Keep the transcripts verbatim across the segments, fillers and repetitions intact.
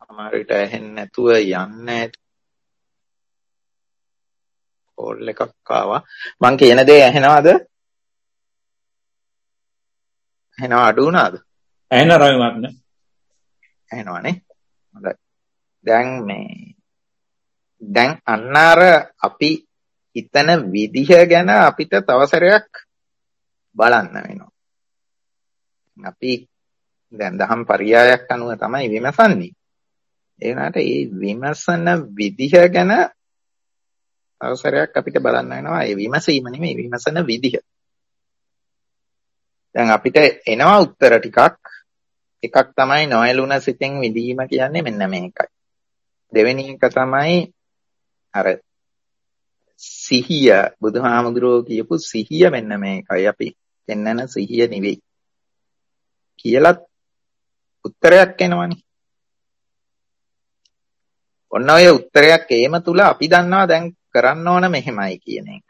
අමාරුට ඇහෙන්නේ නැතුව යන්නේ කෝල් එකක් ආවා. මං කියන දේ ඇහෙනවද? ඇහෙනව අඩු වුණාද? ඇහෙන රවි මත්නේ. ඇහෙනවනේ. හොඳයි. දැන් මේ දැන් අන්න අර අපි හිතන විදිහ ගැන අපිට තව සැරයක් බලන්න වෙනවා. අපි දැන් දහම් පරියායක් අනුව තමයි විමසන්නේ. ඒ වුණාට මේ විමසන විදිහ ගැන අවසරයක් අපිට බලන්න වෙනවා. ඒ විමසීම නෙමෙයි විමසන විදිහ. දැන් අපිට එනවා උත්තර ටිකක්. එකක් තමයි නොයලුන සිතෙන් විඳීම කියන්නේ මෙන්න මේකයි. දෙවෙනි එක තමයි අර සිහිය බුදුහාමුදුරුවෝ කියපු සිහිය මෙන්න මේකයි. අපි දෙන්නන සිහිය නෙවෙයි. කියලා උත්තරයක් එනවනේ. ඔන්න ඔය උත්තරයක් ඒම තුල අපි දන්නවා දැන් කරන්න ඕන මෙහෙමයි කියන එක.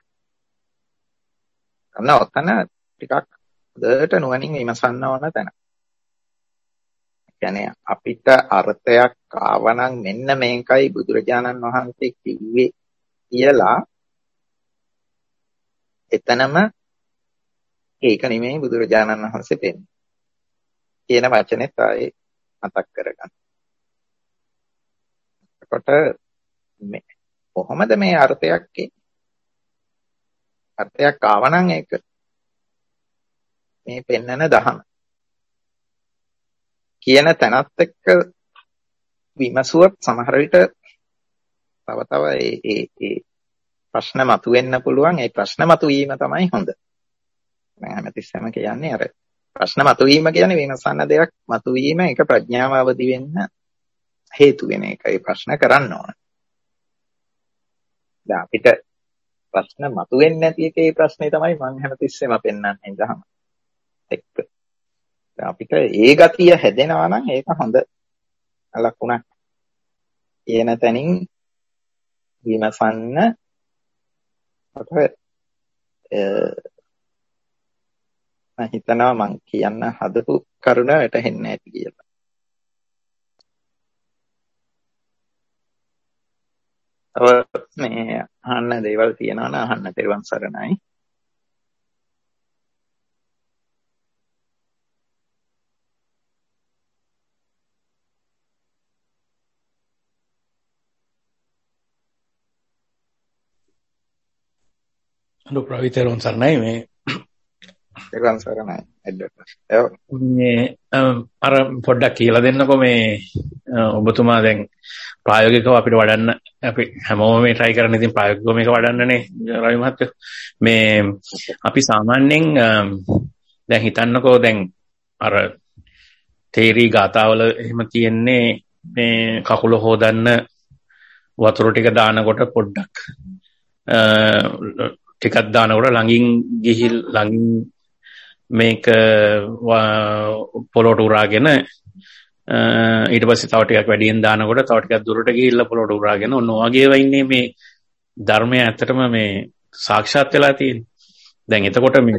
අන්න ඔතන ටිකක් හොඳට නුවණින් විමසන්න ඕන තැන. කියන්නේ අපිට අර්ථයක් ආවනම් මෙන්න මේකයි බුදුරජාණන් වහන්සේ කිව්වේ කියලා එතනම ඒක නෙමෙයි බුදුරජාණන් වහන්සේ පෙන්නේ. කියන වචනේත් ආයේ මතක් කරගන්න. එතකොට මේ කොහොමද මේ අර්ථයක් අර්ථයක් ආවනම් ඒක මේ පෙන්නන දහම කියන තැනත් එක්ක විමසුවත් සමහර විට තව තව ඒ ඒ ඒ ප්‍රශ්න මතුවෙන්න පුළුවන්. ඒ ප්‍රශ්න මතුවීම තමයි හොඳ. මම හැමතිස්සෙම කියන්නේ අර ප්‍රශ්න මතුවීම කියන්නේ විමසන්න දෙයක් මතුවීම ඒක ප්‍රඥාව අවදි වෙන්න හේතු වෙන එකයි ප්‍රශ්න කරන්න ඕන. දැන් අපිට ප්‍රශ්න මතුවෙන්නේ නැති එකේ ප්‍රශ්නේ තමයි මම හැමතිස්සෙම පෙන්නන්නේ දහම එක්ක. දැන් අපිට ඒ ගතිය හැදෙනවා නම් ඒක හොඳ ලකුණක්. එන තැනින් විමසන්න අපට මම හිතනවා මම කියන්න හදපු කරුණ වැටහෙන්නේ නැති කියලා. ඔය මේ අහන්න දේවල් තියෙනවා නම් අහන්න තෙරුවන් සරණයි. හලෝ ප්‍රවි තෙරුවන් සරණයි. මේ තෙරුවන් සරණයි. මේ අර පොඩ්ඩක් කියලා දෙන්නකෝ මේ ඔබතුමා දැන් ප්‍රායෝගිකව අපිට වඩන්න අපි හැමෝම මේ try කරන ඉතින් ප්‍රායෝගිකව මේක වඩන්නනේ රවි මහත්තයෝ. මේ අපි සාමාන්‍යයෙන් දැන් හිතන්නකෝ දැන් අර තේරි ගාතාවල එහෙම තියෙන්නේ මේ කකුල හොදන්න වතුර ටික දානකොට පොඩ්ඩක් ටිකක් දානකොට ළඟින් ගිහිල් ළඟින් මේක පොළොට උරාගෙන ඊට පස්සේ තව ටිකක් වැඩියෙන් දානකොට තව ටිකක් දුරට ගිහිල්ලා පොළොට උරාගෙන ඔන්න ඔයගේ වෙන්නේ මේ ධර්මය ඇත්තටම මේ සාක්ෂාත් වෙලා තියෙන්නේ. දැන් එතකොට මේ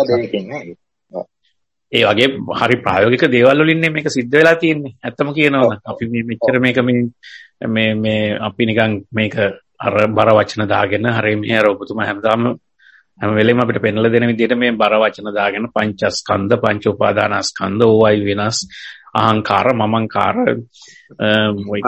ඒ වගේ හරි ප්‍රායෝගික දේවල් වලින් මේක සිද්ධ වෙලා තියෙන්නේ. ඇත්තම කියනවා අපි මේ මෙච්චර මේක මේ මේ මේ අපි නිකන් මේක අර බර වචන දාගෙන හරි මේ අර ඔබතුමා හැමදාම හැම වෙලෙම අපිට පෙන්වලා දෙන විදිහට මේ බර වචන දාගෙන පංචස්කන්ධ පංච උපාදානස්කන්ධ ඕවයි වෙනස් අහංකාර මමංකාර ඔය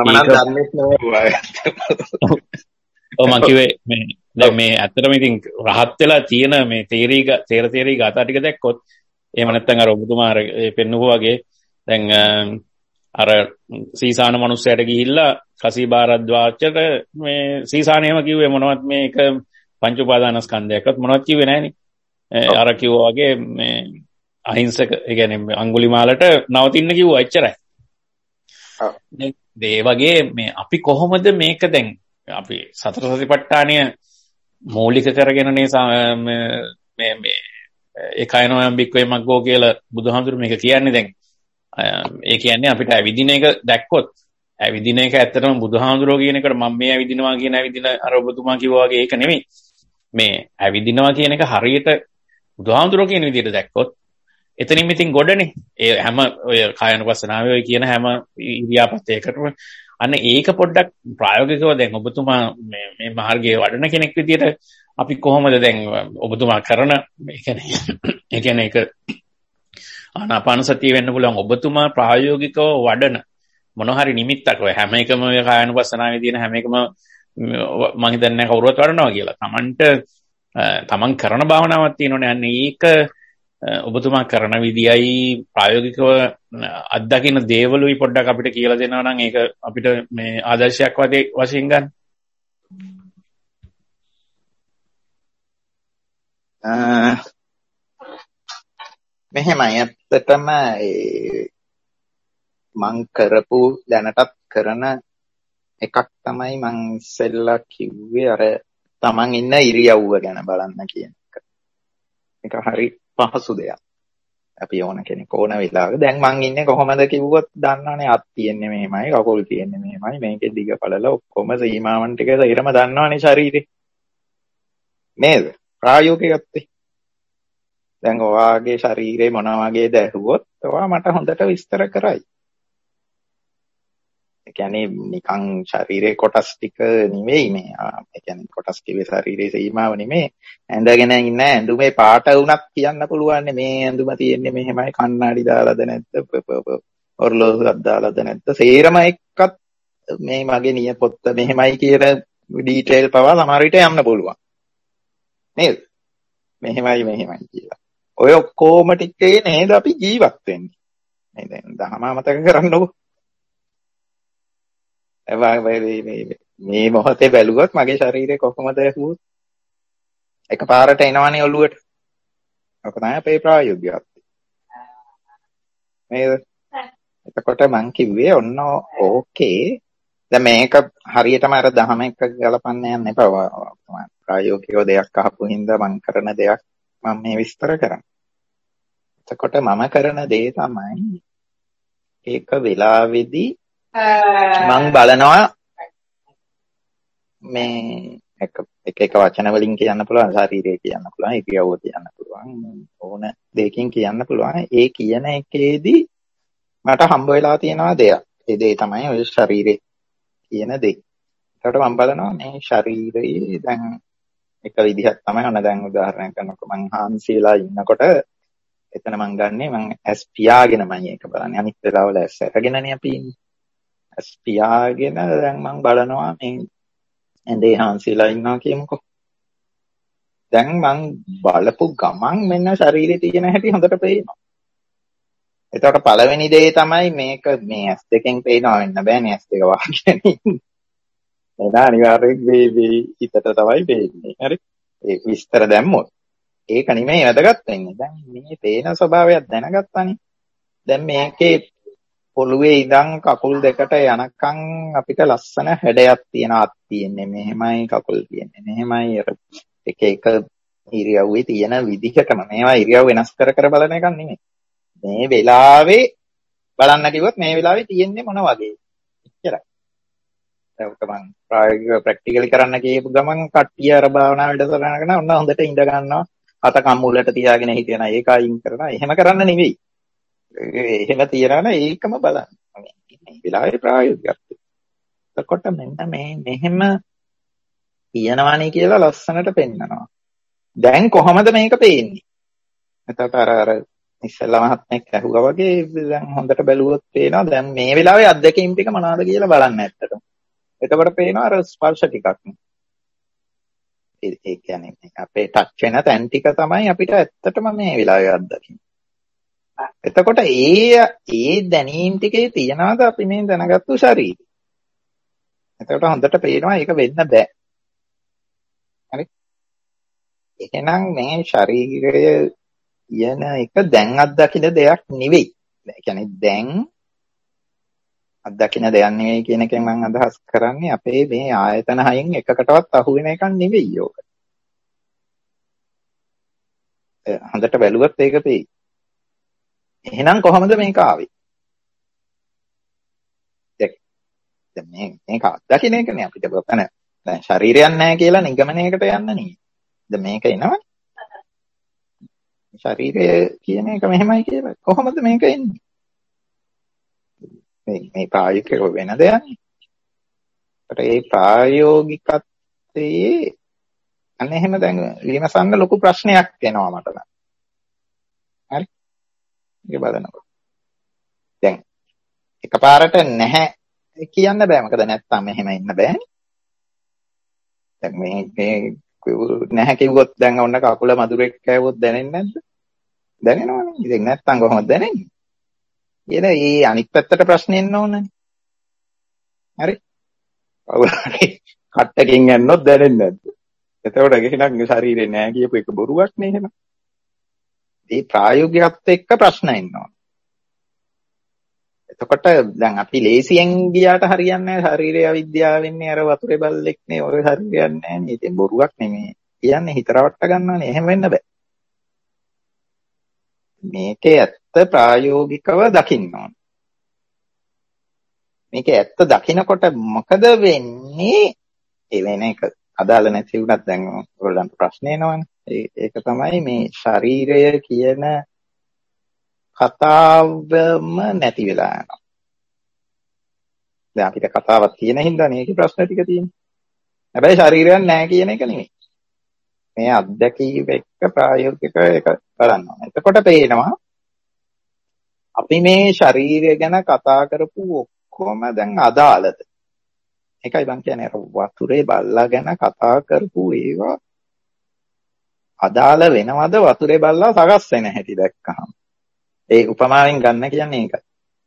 මම කිව්වේ මේ දැන් මේ ඇත්තටම ඉතින් රහත් වෙලා තියෙන මේ තේරි තේර තේරි ගාථා ටික දැක්කොත් එහෙම නැත්නම් අර ඔබතුමා අර පෙන්වුවා වගේ දැන් අර සීසාන මිනිස්සයාට ගිහිල්ලා කසී බාරද්වාජට මේ සීසානේම කිව්වේ මොනවත් මේක පංච උපාදානස්කන්ධයක්වත් මොනවත් කිව්වේ නැහනේ. අර කිව්වා වගේ මේ අහිංසක ඒ කියන්නේ අඟුලිමාලට නවතින්න කිව්වා එච්චරයි. ඒ වගේ මේ අපි කොහොමද මේක දැන් අපි සතර සතිපට්ඨානය මූලික කරගෙනනේ මේ මේ ඒකයනෝයම් බික්වේ මග්ගෝ කියලා බුදුහාමුදුරු මේක කියන්නේ. දැන් ඒ කියන්නේ අපිට ඇවිදින එක දැක්කොත් ඇවිදින එක ඇත්තටම බුදුහාමුදුරුවෝ කියන එකට මම මේ ඇවිදිනවා කියන ඇවිදින අර ඔබතුමා කිව්වා වගේ ඒක නෙමෙයි. මේ ඇවිදිනවා කියන එක හරියට බුදුහාමුදුරුවෝ කියන විදිහට දැක්කොත් එතනින් ඉතින් ගොඩනේ. ඒ හැම ඔය කායानुපස්සනාවේ ඔය කියන හැම ඉරියාපතයකටම අන්න ඒක පොඩ්ඩක් ප්‍රායෝගිකව දැන් ඔබතුමා මේ මේ මාර්ගයේ වඩන කෙනෙක් විදියට අපි කොහොමද දැන් ඔබතුමා කරන ඒ කියන්නේ ඒ කියන්නේ ඒක ආනාපාන සතිය වෙන්න පුළුවන් ඔබතුමා ප්‍රායෝගිකව වඩන මොන හරි නිමිත්තක් ඔය හැම එකම ඔය කායानुපස්සනාවේ තියෙන හැම එකම මම හිතන්නේ කවුරුවත් වඩනවා කියලා. Tamanට තමන් කරන භාවනාවක් තියෙනවනේ. අන්න ඒක ඔබතුමා කරන විදියයි ප්‍රායෝගිකව අත්දකින්න දේවලුයි පොඩ්ඩක් අපිට කියලා දෙනවා නම් ඒක අපිට මේ ආදර්ශයක් වශයෙන් ගන්න. මෙහෙමයි ඇත්තටම මං කරපු දැනටත් කරන එකක් තමයි මං ඉස්සෙල්ලා කිව්වේ අර තමන් ඉන්න ඉරියව්ව ගැන බලන්න කියන එක. ඒක හරි පහසු දෙයක්. අපි ඕන කෙනෙක් ඕන වෙලාවක දැන් මං ඉන්නේ කොහොමද කිව්වොත් දන්නවනේ අත් තියෙන්නේ මෙහෙමයි කකුල් තියෙන්නේ මෙහෙමයි මේකේ දිග පළල ඔක්කොම සීමාවන් ටික ඉරම දන්නවනේ ශරීරේ. නේද? ප්‍රායෝගිකත්වේ. දැන් ඔයාගේ ශරීරේ මොන වගේද ඇහුවොත් ඔයා මට හොඳට විස්තර කරයි. ඒ කියන්නේ නිකන් ශරීරේ කොටස් ටික නෙවෙයි මේ. ඒ කියන්නේ කොටස් කිව්වේ ශරීරේ සීමාව නෙමෙයි. ඇඳගෙන ඉන්න ඇඳුමේ පාට වුණත් කියන්න පුළුවන් මේ ඇඳුම තියෙන්නේ මෙහෙමයි කණ්ණාඩි දාලාද නැද්ද ඔරලෝසුවක් දාලාද නැද්ද සේරම එක්කත් මේ මගේ නියපොත්ත මෙහෙමයි කියන ඩීටේල් පවා සමහර විට යන්න පුළුවන්. නේද? මෙහෙමයි මෙහෙමයි කියලා. ඔය ඔක්කොම ටිකේ නේද අපි ජීවත් වෙන්නේ. නේද? දහම මතක කරන්නකො. මේ මොහොතේ බැලුවොත් මගේ ශරීරය කොහොමද ඇහුවොත් එකපාරට එනවනේ ඔළුවට. ඔක තමයි අපේ ප්‍රායෝගිකත්වය. නේද? එතකොට මං කිව්වේ ඔන්න ඕකේ. දැන් මේක හරියටම අර දහම එක ගලපන්න යන්න එපා. ප්‍රායෝගිකව දෙයක් අහපු හින්දා මං කරන දෙයක් මම මේ විස්තර කරන්නේ. එතකොට මම කරන දේ තමයි ඒක වෙලාවේදී මං බලනවා මේ එක එක එක වචන වලින් කියන්න පුළුවන් ශරීරය කියන්න පුළුවන් ඉරියව්ව කියන්න පුළුවන් ඕන දෙයකින් කියන්න පුළුවන්. ඒ කියන එකේදී මට හම්බ වෙලා තියෙනවා දෙයක්. ඒ දේ තමයි ඔය ශරීරේ කියන දේ. ඒකට මම බලනවා මේ ශරීරයේ දැන් එක විදිහක් තමයි ඔන්න දැන් උදාහරණයක් ගන්නකො මං හාන්සිලා ඉන්නකොට එතන මං ගන්නෙ මං ඇස් පියාගෙනමයි ඒක බලන්නේ. අනිත් වෙලාවල ඇස් අරගෙනනේ අපි ඉන්නේ. ඇස් පියාගෙන දැන් මං බලනවා මේ ඇඳේ හාන්සිලා ඉන්නවා කියමුකෝ. දැන් මං බලපු ගමන් මෙන්න ශරීරේ තියෙන හැටි හොඳට පේනවා. එතකොට පළවෙනි දේ තමයි මේක මේ ඇස් දෙකෙන් පේනවා වෙන්න බෑනේ ඇස් දෙක වහගෙන ඉන්න. එතන අනිවාර්යෙන් මේ මේ හිතට තමයි පේන්නේ. හරි. ඒ විස්තර දැම්මොත් ඒක නෙමෙයි වැදගත් වෙන්නේ. දැන් මේ පේන ස්වභාවයක් දැනගත්තානේ. දැන් මේකේ පොළවේ ඉඳන් කකුල් දෙකට යනකම් අපිට ලස්සන හැඩයක් තියෙන අත් තියෙන්නේ මෙහෙමයි කකුල් තියෙන්නේ මෙහෙමයි අර එක එක ඉරියව්වේ තියෙන විදිහටම මේවා ඉරියව් වෙනස් කර කර බලන එකක් නෙමෙයි. මේ වෙලාවේ බලන්න කිව්වොත් මේ වෙලාවේ තියෙන්නේ මොන වගේ එච්චරයි. ඒක මම ප්‍රායෝගිකව ප්‍රැක්ටිකලි කරන්න කියපු ගමන් කට්ටිය අර භාවනා වැඩසටහනකට ඔන්න හොඳට ඉඳ ගන්නවා අත කම්මුලට තියාගෙන හිටියන ඒක අයින් කරනවා. එහෙම කරන්න නෙවෙයි. එහෙම තියනවා නම් ඒකම බලන්න. මේ වෙලාවේ ප්‍රායෝගිකත්වය. එතකොට මෙන්න මේ මෙහෙම කියනවානේ කියලා ලස්සනට පෙන්නනවා. දැන් කොහොමද මේක පේන්නේ? එතකොට අර අර ඉස්සෙල්ලා මහත්මයෙක් ඇහුවා වගේ දැන් හොඳට බැලුවොත් පේනවා දැන් මේ වෙලාවේ අත්දැකීම් ටික මොනවද කියලා බලන්න ඇත්තටම. එතකොට පේනවා අර ස්පර්ශ ටිකක්. ඒ කියන්නේ අපේ ටච් වෙන තැන් ටික තමයි අපිට ඇත්තටම මේ වෙලාවේ අත්දැකීම්. එතකොට ඒ ඒ දැනීම් ටිකේ තියනවාද අපි මේ දැනගත්තු ශරීරය. එතකොට හොඳට පේනවා ඒක වෙන්න බෑ. හරි. එහෙනම් මේ ශරීරය කියන එක දැන් අත්දකින්න දෙයක් නෙවෙයි. ඒ කියන්නේ දැන් අත්දකින්න දෙයක් නෙවෙයි කියන එකෙන් මම අදහස් කරන්නේ අපේ මේ ආයතන හයෙන් එකකටවත් අහු වෙන එකක් නෙවෙයි යෝක. හොඳට බැලුවොත් ඒක පේයි. එහෙනම් කොහොමද මේක ආවේ? දැන් මේ මේක අත්දකින්න එකනේ අපිට බතන. දැන් ශරීරයක් නැහැ කියලා නිගමනයකට යන්න නෙවෙයි. දැන් මේක එනවනේ. ශරීරය කියන එක මෙහෙමයි කියලා. කොහොමද මේක එන්නේ? මේ මේ ප්‍රායෝගිකව වෙන දෙයක්. ඒ ප්‍රායෝගිකත්වයේ අන්න එහෙම දැන් විමසන්න ලොකු ප්‍රශ්නයක් එනවා මට නම්. හරි. ඒක බලනකොට. දැන් එකපාරට නැහැ කියන්න බෑ. මොකද නැත්තම් මෙහෙම ඉන්න බෑනේ. දැන් මේ මේ නැහැ කිව්වොත් දැන් ඔන්න කකුල මදුරෙක් කෑවොත් දැනෙන්නේ නැද්ද? දැනෙනවනේ. ඉතින් නැත්තම් කොහොමද දැනෙන්නේ? ඊට ඒ අනිත් පැත්තට ප්‍රශ්නේ එන්න ඕනනේ. හරි. කට්ටකින් යන්නොත් දැනෙන්නේ නැද්ද? එතකොට එහෙනම් ශරීරේ නෑ කියපු එක බොරුවක් නේ එහෙනම්. මේ ප්‍රායෝගිකත්වයට එක්ක ප්‍රශ්න එනවා. එතකොට දැන් අපි ලේසියෙන් ගියාට හරියන්නේ නැහැ. ශරීරය අවිද්‍යාව වෙන්නේ අර වතුරේ බල්ලෙක් නේ. ඔය හරියන්නේ නැහැ නේ. ඉතින් බොරුවක් නෙමෙයි. කියන්නේ හිත රවට්ට ගන්නවනේ. එහෙම වෙන්න බෑ. මේකේ ඇත්ත ප්‍රායෝගිකව දකින්න ඕන. මේකේ ඇත්ත දකිනකොට මොකද වෙන්නේ? ඒ වෙන එක අදාළ නැති වුණත් දැන් ඔයගොල්ලන්ට ප්‍රශ්න එනවනේ. ඒක තමයි මේ ශරීරය කියන කතාවම නැති වෙලා යනවා. දැන් අපිට කතාවක් තියෙන හින්දා මේකේ ප්‍රශ්න ටික තියෙන්නේ. හැබැයි ශරීරයක් නැහැ කියන එක නෙමෙයි. මේ අත්දැකීම් එක්ක ප්‍රායෝගිකව ඒක බලන්න ඕනේ. එතකොට පේනවා අපි මේ ශරීරය ගැන කතා කරපු ඔක්කොම දැන් අදාළද? ඒකයි මම කියන්නේ වතුරේ බල්ලා ගැන කතා කරපු ඒවා අදාළ වෙනවද වතුරේ බල්ලා සකස් වෙන හැටි දැක්කහම? ඒ උපමාවෙන් ගන්න කියන්නේ ඒකයි.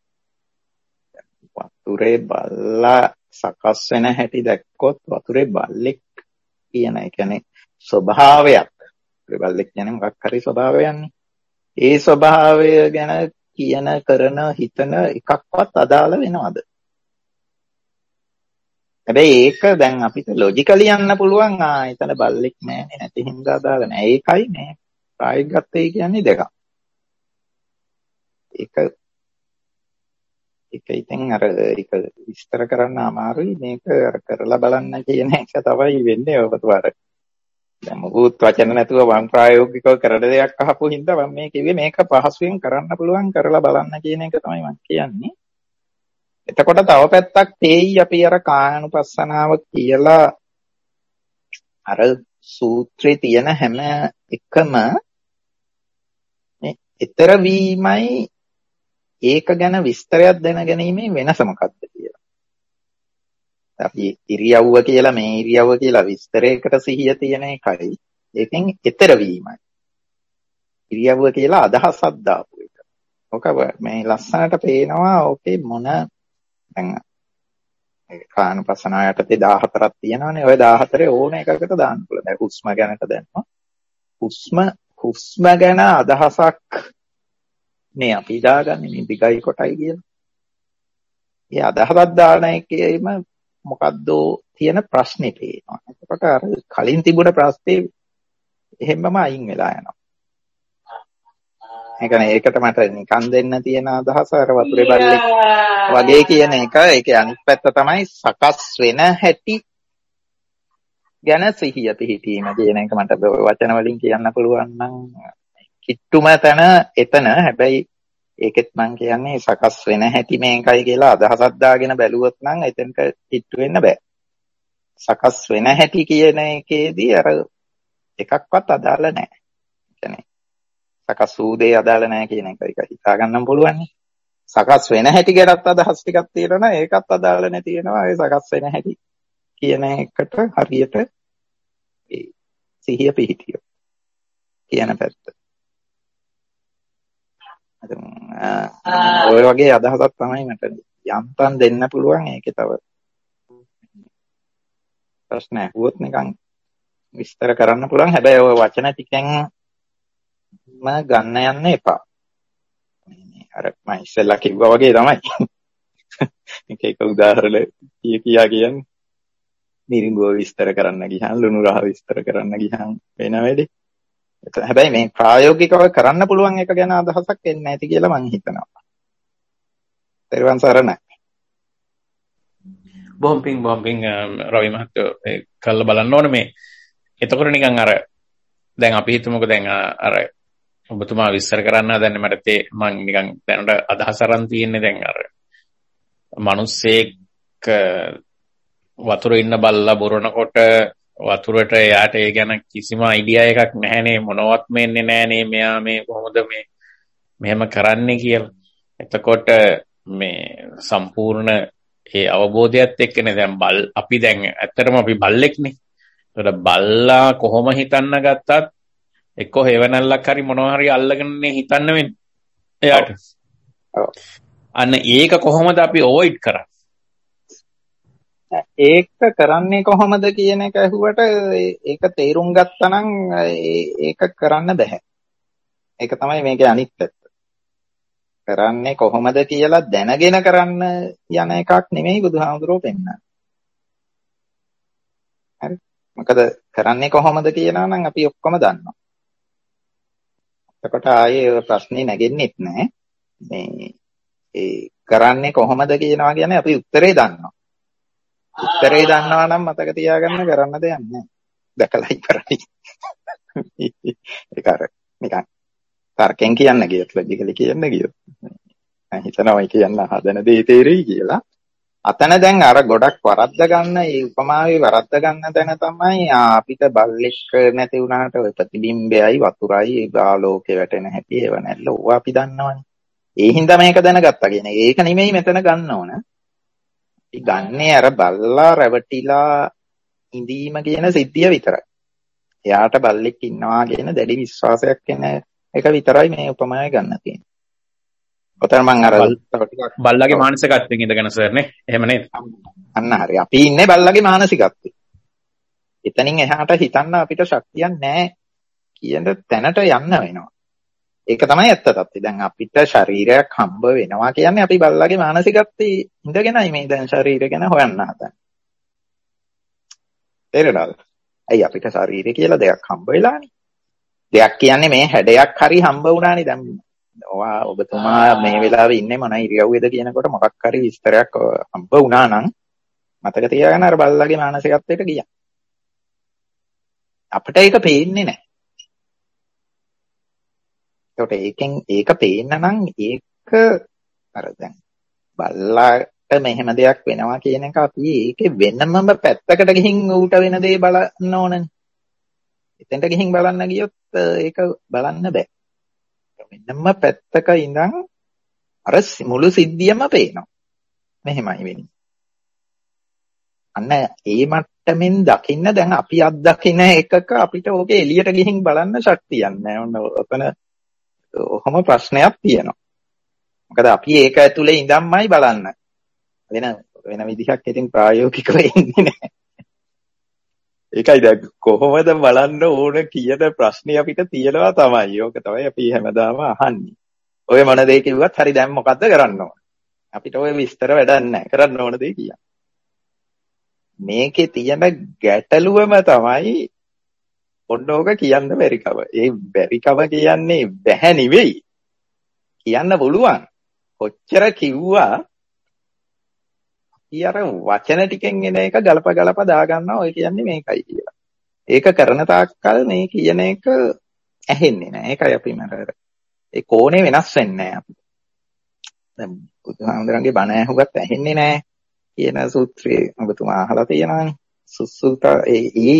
වතුරේ බල්ලා සකස් වෙන හැටි දැක්කොත් වතුරේ බල්ලෙක් කියන ඒ කියන්නේ ස්වභාවයක්. වතුරේ බල්ලෙක් කියන්නේ මොකක් හරි ස්වභාවයක්නේ. ඒ ස්වභාවය ගැන කියන කරන හිතන එකක්වත් අදාළ වෙනවද? හැබැයි ඒක දැන් අපිට ලොජිකලි යන්න පුළුවන්. ආ එතන බල්ලෙක් නෑනේ නැති හින්දා අදාළ නෑ. ඒකයි මේ ප්‍රායෝගිකත්වය කියන්නේ දෙකක්. ඒක ඒක ඉතින් අර ඒක විස්තර කරන්න අමාරුයි. මේක අර කරලා බලන්න කියන එක තමයි වෙන්නේ ඔබතුමාට. දැන් මොකුත් වචන නැතුව මම ප්‍රායෝගිකව කරන දෙයක් අහපු හින්දා මම මේ කිව්වේ මේක පහසුවෙන් කරන්න පුළුවන් කරලා බලන්න කියන එක තමයි මම කියන්නේ. එතකොට තව පැත්තක් තේයි අපි අර කායानुපස්සනාව කියලා අර සූත්‍රයේ තියෙන හැම එකම මේ ඊතර වීමයි ඒක ගැන විස්තරයක් දැනගැනීමේ වෙනස මොකක්ද කියලා. අපි ඉරියව්ව කියලා මේ ඉරියව්ව කියලා විස්තරයකට සිහිය තියෙන එකයි. ඒකෙන් ඊතර වීමයි. ඉරියව්ව කියලා අදහසක් දාපු එක. ඔක මේ ලස්සනට පේනවා. ඕකේ මොන දැන් කායानुපස්සනාව යටතේ දාහතරක් තියෙනවානේ. ඔය දාහතරේ ඕන එකකට දාන්න පුළුවන්. දැන් හුස්ම ගැනට දැම්මා. හුස්ම හුස්ම ගැන අදහසක් මේ අපි දාගන්නේ මේ දිගයි කොටයි කියලා. ඒ අදහසක් දාන එකේම මොකද්ද තියෙන ප්‍රශ්නේ පේනවා. එතකොට අර කලින් තිබුණ ප්‍රශ්නේ එහෙමම අයින් වෙලා යනවා. ඒ කියන්නේ ඒකට මට නිකන් දෙන්න තියෙන අදහස අර වතුරේ බල්ලෙක් වගේ කියන එක. ඒකේ අනිත් පැත්ත තමයි සකස් වෙන හැටි ගැන සිහිය පිහිටීම කියන එක. මට වචන වලින් කියන්න පුළුවන් නම් කිට්ටුම තැන එතන. හැබැයි ඒකෙත් මම කියන්නේ සකස් වෙන හැටි මේකයි කියලා අදහසක් දාගෙන බැලුවොත් නම් එතනට කිට්ටු වෙන්න බෑ. සකස් වෙන හැටි කියන එකේදී අර එකක්වත් අදාළ නැහැ. කියන්නේ සකස් වූ දේ අදාළ නැහැ කියන එක ඒක හිතා ගන්න පුළුවන් නේ. සකස් වෙන හැටි ගැනත් අදහස් ටිකක් තියෙනවා. ඒකත් අදාළ නැති වෙනවා. ඒ සකස් වෙන හැටි කියන එකට හරියට ඒ සිහිය පිහිටියෝ කියන පැත්ත. ඔය වගේ අදහසක් තමයි මට යම්තම් දෙන්න පුළුවන්. ඒකේ තව ප්‍රශ්න ඇහුවොත් නිකන් විස්තර කරන්න පුළුවන්. හැබැයි ඔය වචන ටිකෙන් ම ගන්න යන්න එපා. අර මම ඉස්සෙල්ලා කිව්වා වගේ තමයි. එක එක උදාහරණ කිය කියා කියන්නේ මිරිඟුව විස්තර කරන්න ගියහම ලුණු රහ විස්තර කරන්න ගියහම වෙන වැඩි. හැබැයි මේ ප්‍රායෝගිකව කරන්න පුළුවන් එක ගැන අදහසක් එන්නේ නැති කියලා මම හිතනවා. ඊර්වන් සරණයි. බොහොම පිං බොහොම පිං රවි මහත්තයෝ ඒ කල්ලා බලන්න ඕනේ මේ. එතකොට නිකන් අර දැන් අපි හිතමුකෝ දැන් අර ඔබතුමා විස්තර කරන්න හදන්නේ මට තේ මම නිකන් දැනට අදහස අරන් තියෙන්නේ දැන් අර මිනිස්සෙක් වතුර ඉන්න බල්ලා බොරනකොට වතුරට යාට ඒ ගැන කිසිම අයිඩියා එකක් නැහැනේ මොනවත් මෙන්නේ නැහනේ මෙයා මේ කොහොමද මේ මෙහෙම කරන්නේ කියලා. එතකොට මේ සම්පූර්ණ ඒ අවබෝධයත් එක්කනේ දැන් බල් අපි දැන් ඇත්තටම අපි බල්ලෙක්නේ. ඒතකොට බල්ලා කොහොම හිතන්න ගත්තත් එක්ක හේවණල්ලක් හරි මොනවා හරි අල්ලගෙනනේ හිතන්න වෙන්නේ. එයාට. අන්න ඒක කොහොමද අපි අවොයිඩ් කරන්නේ? ඒක කරන්නේ කොහොමද කියන එක ඇහුවට ඒක තේරුම් ගත්තා නම් ඒක කරන්න බෑ. ඒක තමයි මේකේ අනිත් පැත්ත. කරන්නේ කොහොමද කියලා දැනගෙන කරන්න යන එකක් නෙමෙයි බුදුහාමුදුරුවෝ පෙන්නන්නේ. හරි. මොකද කරන්නේ කොහොමද කියනවා නම් අපි ඔක්කොම දන්නවා. එතකොට ආයේ ප්‍රශ්නේ නැගෙන්නෙත් නෑ. මේ ඒ කරන්නේ කොහොමද කියනවා කියන්නේ අපි උත්තරේ දන්නවා. උත්තරේ දන්නවා නම් මතක තියාගන්න කරන්න දෙයක් නෑ. දැකලා ඉවරයි. ඒක අර නිකන් තර්කෙන් කියන්න ගියොත් ලොජිකලි කියන්න ගියොත් මම හිතනවා කියන්න හදන දේ තේරෙයි කියලා. අතන දැන් අර ගොඩක් වරද්ද ගන්න ඒ උපමාවේ වරද්ද ගන්න තැන තමයි අපිට බල්ලෙක් නැති වුණාට ඔය ප්‍රතිබිම්බයයි වතුරයි ආලෝකේ වැටෙන හැටි ඒව නැල්ල ඕවා අපි දන්නවනේ. ඒ හින්දා මේක දැනගත්තා කියන එක. ඒක නෙමෙයි මෙතන ගන්න ඕන. අපි ගන්නේ අර බල්ලා රැවටිලා ඉඳීම කියන සිද්ධිය විතරයි. එයාට බල්ලෙක් ඉන්නවා කියන දැඩි විශ්වාසයක් එන එක විතරයි මේ උපමාවේ ගන්න තියෙන්නේ. ඔතන මම අර බල්ලාගේ මානසිකත්වයෙන් ඉඳගෙන සර් නේ. එහෙම නේද? අන්න හරි. අපි ඉන්නේ බල්ලාගේ මානසිකත්වයේ. එතනින් එහාට හිතන්න අපිට ශක්තියක් නැහැ කියන තැනට යන්න වෙනවා. ඒක තමයි ඇත්ත තත්ත්වය. දැන් අපිට ශරීරයක් හම්බ වෙනවා කියන්නේ අපි බල්ලාගේ මානසිකත්වයේ ඉඳගෙනයි මේ දැන් ශරීරය ගැන හොයන්න හදන්නේ. තේරෙනවද? ඇයි අපිට ශරීරය කියලා දෙයක් හම්බ වෙලානේ. දෙයක් කියන්නේ මේ හැඩයක් හරි හම්බ වුණානේ දැන්. ඔයා ඔබතුමා මේ වෙලාවේ ඉන්නේ මොන ඉරියව්වේද කියනකොට මොකක් හරි විස්තරයක් හම්බ වුණා නම් මතක තියාගන්න අර බල්ලාගේ මානසිකත්වයට ගියා. අපිට ඒක පේන්නේ නැහැ. ඒකට ඒකෙන් ඒක පේන්න නම් ඒක අර දැන් බල්ලාට මෙහෙම දෙයක් වෙනවා කියන එක අපි ඒකේ වෙනමම පැත්තකට ගිහින් ඌට වෙන දේ බලන්න ඕනනේ. එතෙන්ට ගිහින් බලන්න ගියොත් ඒක බලන්න බෑ. වෙනම පැත්තක ඉඳන් අර මුළු සිද්ධියම පේනවා. මෙහෙමයි වෙන්නේ. අන්න ඒ මට්ටමින් දකින්න දැන් අපි අත්දකින එකක අපිට ඕකේ එළියට ගිහින් බලන්න ශක්තියක් නැහැ. ඔන්න ඔතන ඔහොම ප්‍රශ්නයක් තියෙනවා. මොකද අපි ඒක ඇතුලේ ඉඳන්මයි බලන්න. වෙන වෙන විදිහක් ඉතින් ප්‍රායෝගිකව එන්නේ නැහැ. ඒකයි දැන් කොහොමද බලන්න ඕන කියන ප්‍රශ්නේ අපිට තියෙනවා තමයි. ඕක තමයි අපි හැමදාම අහන්නේ. ඔය මොන දේ කිව්වත් හරි දැන් මොකද්ද කරන්න ඕන? අපිට ඔය විස්තර වැඩක් නැහැ. කරන්න ඕන දේ කියන්න. මේකේ තියෙන ගැටලුවම තමයි ඔන්න ඕක කියන්න බැරිකම. ඒ බැරිකම කියන්නේ බැහැ නෙවෙයි. කියන්න පුළුවන්. කොච්චර කිව්වා ඊයර වචන ටිකෙන් එන එක ගලප ගලප දා ගන්නවා. ඔය කියන්නේ මේකයි කියලා. ඒක කරන තාක්කල් මේ කියන එක ඇහෙන්නේ නැහැ. ඒකයි අපි මර ඒ කෝණේ වෙනස් වෙන්නේ නැහැ අපිට. දැන් බුදුහාමුදුරන්ගේ බණ ඇහුවත් ඇහෙන්නේ නැහැ කියන සූත්‍රයේ ඔබතුමා අහලා තියෙනවානේ. සුසුත ඒ ඒ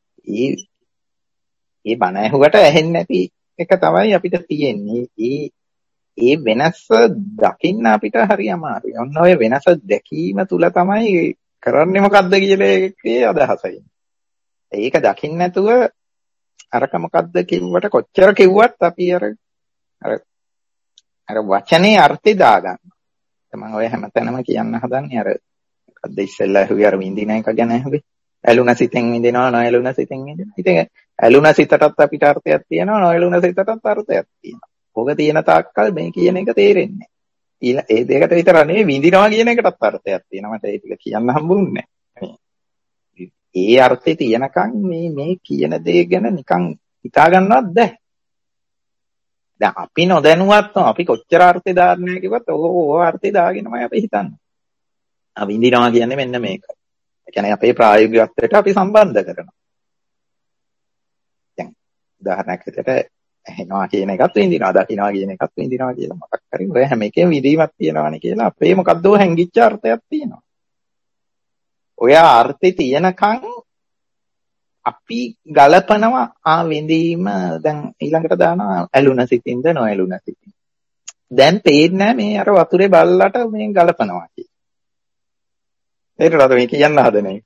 ඒ බණ ඇහුවට ඇහෙන්නේ නැති එක තමයි අපිට තියෙන්නේ. ඒ ඒ වෙනස දකින්න අපිට හරි අමාරුයි. ඔන්න ඔය වෙනස දැකීම තුල තමයි කරන්නේ මොකද්ද කියන එකේ අදහසයි. ඒක දකින්න නැතුව අරක මොකද්ද කිව්වට කොච්චර කිව්වත් අපි අර අර අර වචනේ අර්ථය දාගන්නවා. මම ඔය හැමතැනම කියන්න හදන්නේ අර මොකද්ද ඉස්සෙල්ලා ඇහුවේ අර විඳින එක ගැන ඇහුවේ. ඇලුන සිතෙන් විඳිනවා නොඇලුන සිතෙන් විඳිනවා. ඉතින් ඇලුන සිතටත් අපිට අර්ථයක් තියෙනවා නොඇලුන සිතටත් අර්ථයක් තියෙනවා. ඔක තියෙන තාක්කල් මේ කියන එක තේරෙන්නේ නැහැ. ඒ දෙකට විතර නෙවෙයි විඳිනවා කියන එකටත් අර්ථයක් තියෙනවා. මට ඒක කියන්න හම්බුන්නේ නැහැ. ඒ අර්ථේ තියෙනකන් මේ මේ කියන දේ ගැන නිකන් හිතා ගන්නවත් බැහැ. දැන් අපි නොදැනුවත්ව අපි කොච්චර අර්ථය දාන්නේ කිව්වත් ඕක අර්ථය දාගෙනමයි අපි හිතන්නේ. ආ විඳිනවා කියන්නේ මෙන්න මේකයි. ඒ කියන්නේ අපේ ප්‍රායෝගිකත්වයට අපි සම්බන්ධ කරනවා. දැන් උදාහරණයක් විදිහට ඇහෙනවා කියන එකත් විඳිනවා, දකින්නවා කියන එකත් විඳිනවා කියලා මොකක් හරි ඔය හැම එකෙම විඳීමක් තියෙනවානේ කියලා අපේ මොකද්ද හැංගිච්ච අර්ථයක් තියෙනවා. ඔය අර්ථේ තියෙනකන් අපි ගලපනවා ආ විඳීම දැන් ඊළඟට දානවා ඇලුන සිතින්ද නොඇලුන සිතින්. දැන් පේන්නේ මේ අර වතුරේ බල්ලට මේ ගලපනවා කියන්නේ. ඒකටද මේ කියන්න හදන්නේ.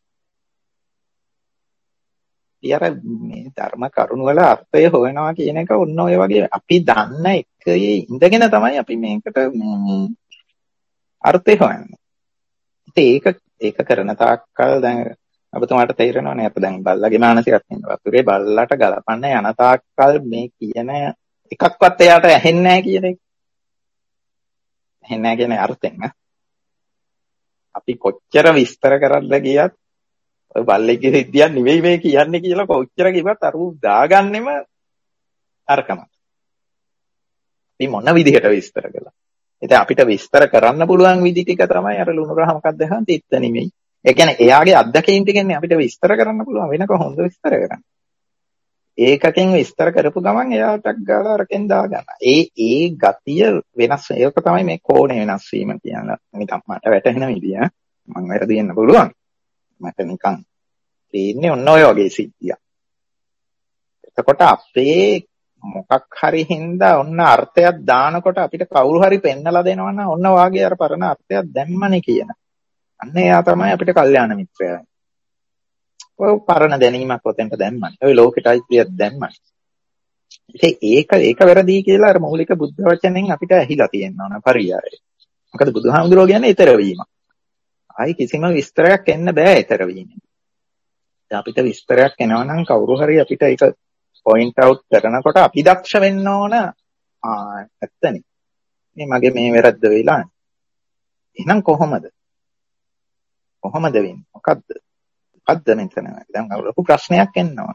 ඊයර මේ ධර්ම කරුණ වල අර්ථය හොයනවා කියන එක ඔන්න ඔය වගේ අපි දන්න එකේ ඉඳගෙන තමයි අපි මේකට මේ අර්ථය හොයන්නේ. ඒක ඒක කරන තාක්කල් දැන් ඔබතුමාට තේරෙනවනේ අප දැන් බල්ලගේ මානසිකත් වෙනවා. වතුරේ බල්ලට ගලපන්න යන තාක්කල් මේ කියන එකක්වත් එයාට ඇහෙන්නේ නැහැ කියන එක. ඇහෙන්නේ නැහැ කියන අර්ථයෙන් අපි කොච්චර විස්තර කරන්න ගියත් ඔය බල්ලෙක්ගේ සිද්ධියක් නෙවෙයි මේ කියන්නේ කියලා කොච්චර කිව්වත් අර උ දාගන්නෙම අරකම. අපි මොන විදිහට විස්තර කළා. ඉතින් අපිට විස්තර කරන්න පුළුවන් විදි ටික තමයි අර ලුණු රහ මොකක්ද හන් තිත්ත නෙමෙයි. ඒ කියන්නේ එයාගේ අත්දැකීම් ටිකෙන් අපිට විස්තර කරන්න පුළුවන් වෙන කොහොමද විස්තර කරන්නේ. ඒකකින් විස්තර කරපු ගමන් එයාට ගාලා අරකින් දාගන්න. ඒ ඒ ගතිය වෙනස් ඒක තමයි මේ කෝණේ වෙනස් වීම කියන නිකන් මට වැටහෙන විදිය. මම වැරදි වෙන්න පුළුවන්. මට නිකන් තේන්නේ ඔන්න ඔය වගේ සිද්ධියක්. එතකොට අපේ මොකක් හරි හින්දා ඔන්න අර්ථයක් දානකොට අපිට කවුරු හරි පෙන්නලා දෙනවනම් ඔන්න වාගේ අර පරණ අර්ථයක් දැම්මනේ කියන. අන්න එයා තමයි අපිට කල්යාණ මිත්‍රයා. ඔය පරණ දැනීමක් ඔතෙන්ට දැම්මනේ. ඔය ලෝකෙටයි කියත් දැම්මනේ. ඉතින් ඒක ඒක වැරදි කියලා අර මූලික බුද්ධ වචනෙන් අපිට ඇහිලා තියෙනවා න පරියාය. මොකද බුදුහාමුදුරුවෝ කියන්නේ ඊතර වීම. ආයි කිසිම විස්තරයක් එන්න බෑ ඊතර වීමෙන්. දැන් අපිට විස්තරයක් එනවා නම් කවුරු හරි අපිට ඒක පොයින්ට් අවුට් කරනකොට අපි දක්ෂ වෙන්න ඕන. ආ ඇත්තනේ. මේ මගේ මේ වැරද්ද වෙලා. එහෙනම් කොහොමද? කොහොමද වෙන්නේ? මොකද්ද? මොකද්ද මෙතන? දැන් ලොකු ප්‍රශ්නයක් එන්න ඕන.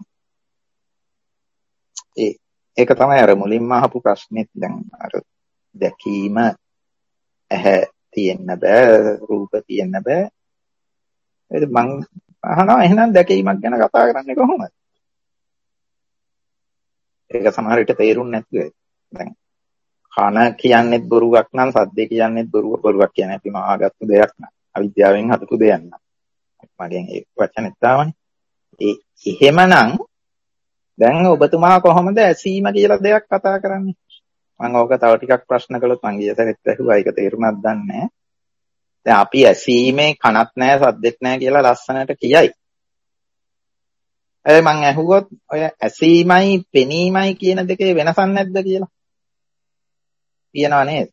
ඒ ඒක තමයි අර මුලින්ම අහපු ප්‍රශ්නෙත් දැන් අර දැකීම ඇහැ තියෙන්න බෑ, රූප තියෙන්න බෑ. ඒක මං අහනවා එහෙනම් දැකීමක් ගැන කතා කරන්නේ කොහොමද? ඒක සමහර විට තේරුන්නේ නැතුව. දැන් කන කියන්නේත් බොරුවක් නම් සද්දේ කියන්නේත් බොරුවක් බොරුවක් කියන්නේ අපි මහාගත්තු දෙයක් නෑ. අවිද්‍යාවෙන් හදපු දෙයක් නෑ. මගෙන් ඒ වචනෙත් තාවනේ. ඒ එහෙමනම් දැන් ඔබතුමා කොහොමද ඇසීම කියලා දෙයක් කතා කරන්නේ? මම ඕක තව ටිකක් ප්‍රශ්න කළොත් මං ගිය සැරේත් ඇහුවා ඒක තේරුණාද දන්නේ නැහැ. දැන් අපි ඇසීමේ කනක් නැහැ සද්දෙත් නැහැ කියලා ලස්සනට කියයි. ඒ මං ඇහුවොත් ඔය ඇසීමයි පෙනීමයි කියන දෙකේ වෙනසක් නැද්ද කියලා? කියනවා නේද?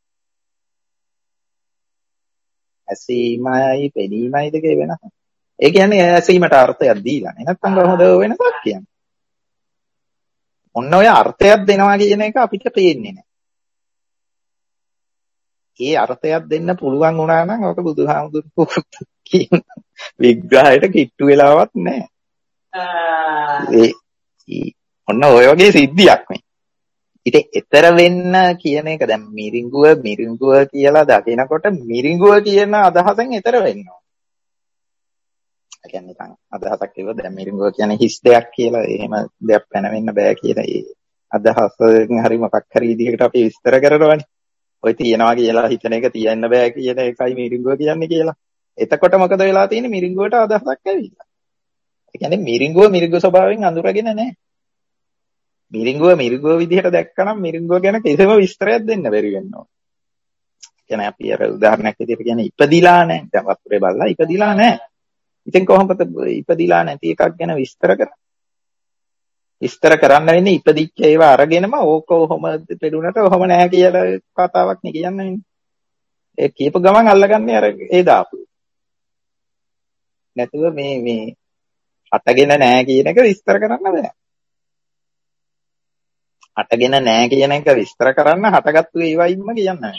ඇසීමයි පෙනීමයි දෙකේ වෙනස. ඒ කියන්නේ ඇසීමට අර්ථයක් දීලා නේ. නැත්නම් කොහොමද වෙනසක් කියන්නේ? ඔන්න ඔය අර්ථයක් දෙනවා කියන එක අපිට පේන්නේ නැහැ. ඒ අර්ථයක් දෙන්න පුළුවන් වුණා නම් ඔක බුදුහාමුදුරුවෝ කියන විග්‍රහයට කිට්ටු වෙලාවක් නැහැ. ඒ ඔන්න ඔය වගේ සිද්ධියක් මේ. ඉතින් ඊතර වෙන්න කියන එක දැන් මිරිඟුව මිරිඟුව කියලා දකිනකොට මිරිඟුව කියන අදහසෙන් ඊතර වෙන්න ඕන. ඒ කියන්නේ නිකන් අදහසක් කිව්වොත් දැන් මිරිඟුව කියන්නේ හිස් දෙයක් කියලා එහෙම දෙයක් පැනවෙන්න බෑ කියලා ඒ අදහසෙන් හරි මොකක් හරි විදිහකට අපි විස්තර කරනවානේ. ඔය තියනවා කියලා හිතන එක තියන්න බෑ කියන එකයි මිරිඟුව කියන්නේ කියලා. එතකොට මොකද වෙලා තියෙන්නේ මිරිඟුවට අදහසක් ඇවිල්ලා. ඒ කියන්නේ මිරිඟුව මිරිඟු ස්වභාවයෙන් අඳුරගෙන නැහැ. මිරිඟුව මිරිඟුව විදිහට දැක්කනම් මිරිඟුව ගැන කිසිම විස්තරයක් දෙන්න බැරි වෙනවා. කියන්නේ අපි අර උදාහරණයක් විදිහට කියන්නේ ඉපදිලා නැහැ. දැන් වතුරේ බලලා ඉපදිලා නැහැ. ඉතින් කොහොමද ඉපදිලා නැති එකක් ගැන විස්තර කරන්නේ? විස්තර කරන්න වෙන්නේ ඉපදිච්ච ඒවා අරගෙනම ඕක කොහොම පෙළුණට කොහොම නැහැ කියලා කතාවක් නේ කියන්නේ. ඒ කියපු ගමන් අල්ලගන්නේ අර ඒ දාපු. නැතුව මේ මේ අටගෙන නැහැ කියන එක විස්තර කරන්න බෑ. අටගෙන නැහැ කියන එක විස්තර කරන්න හටගත්තු ඒවයින්ම කියන්නේ.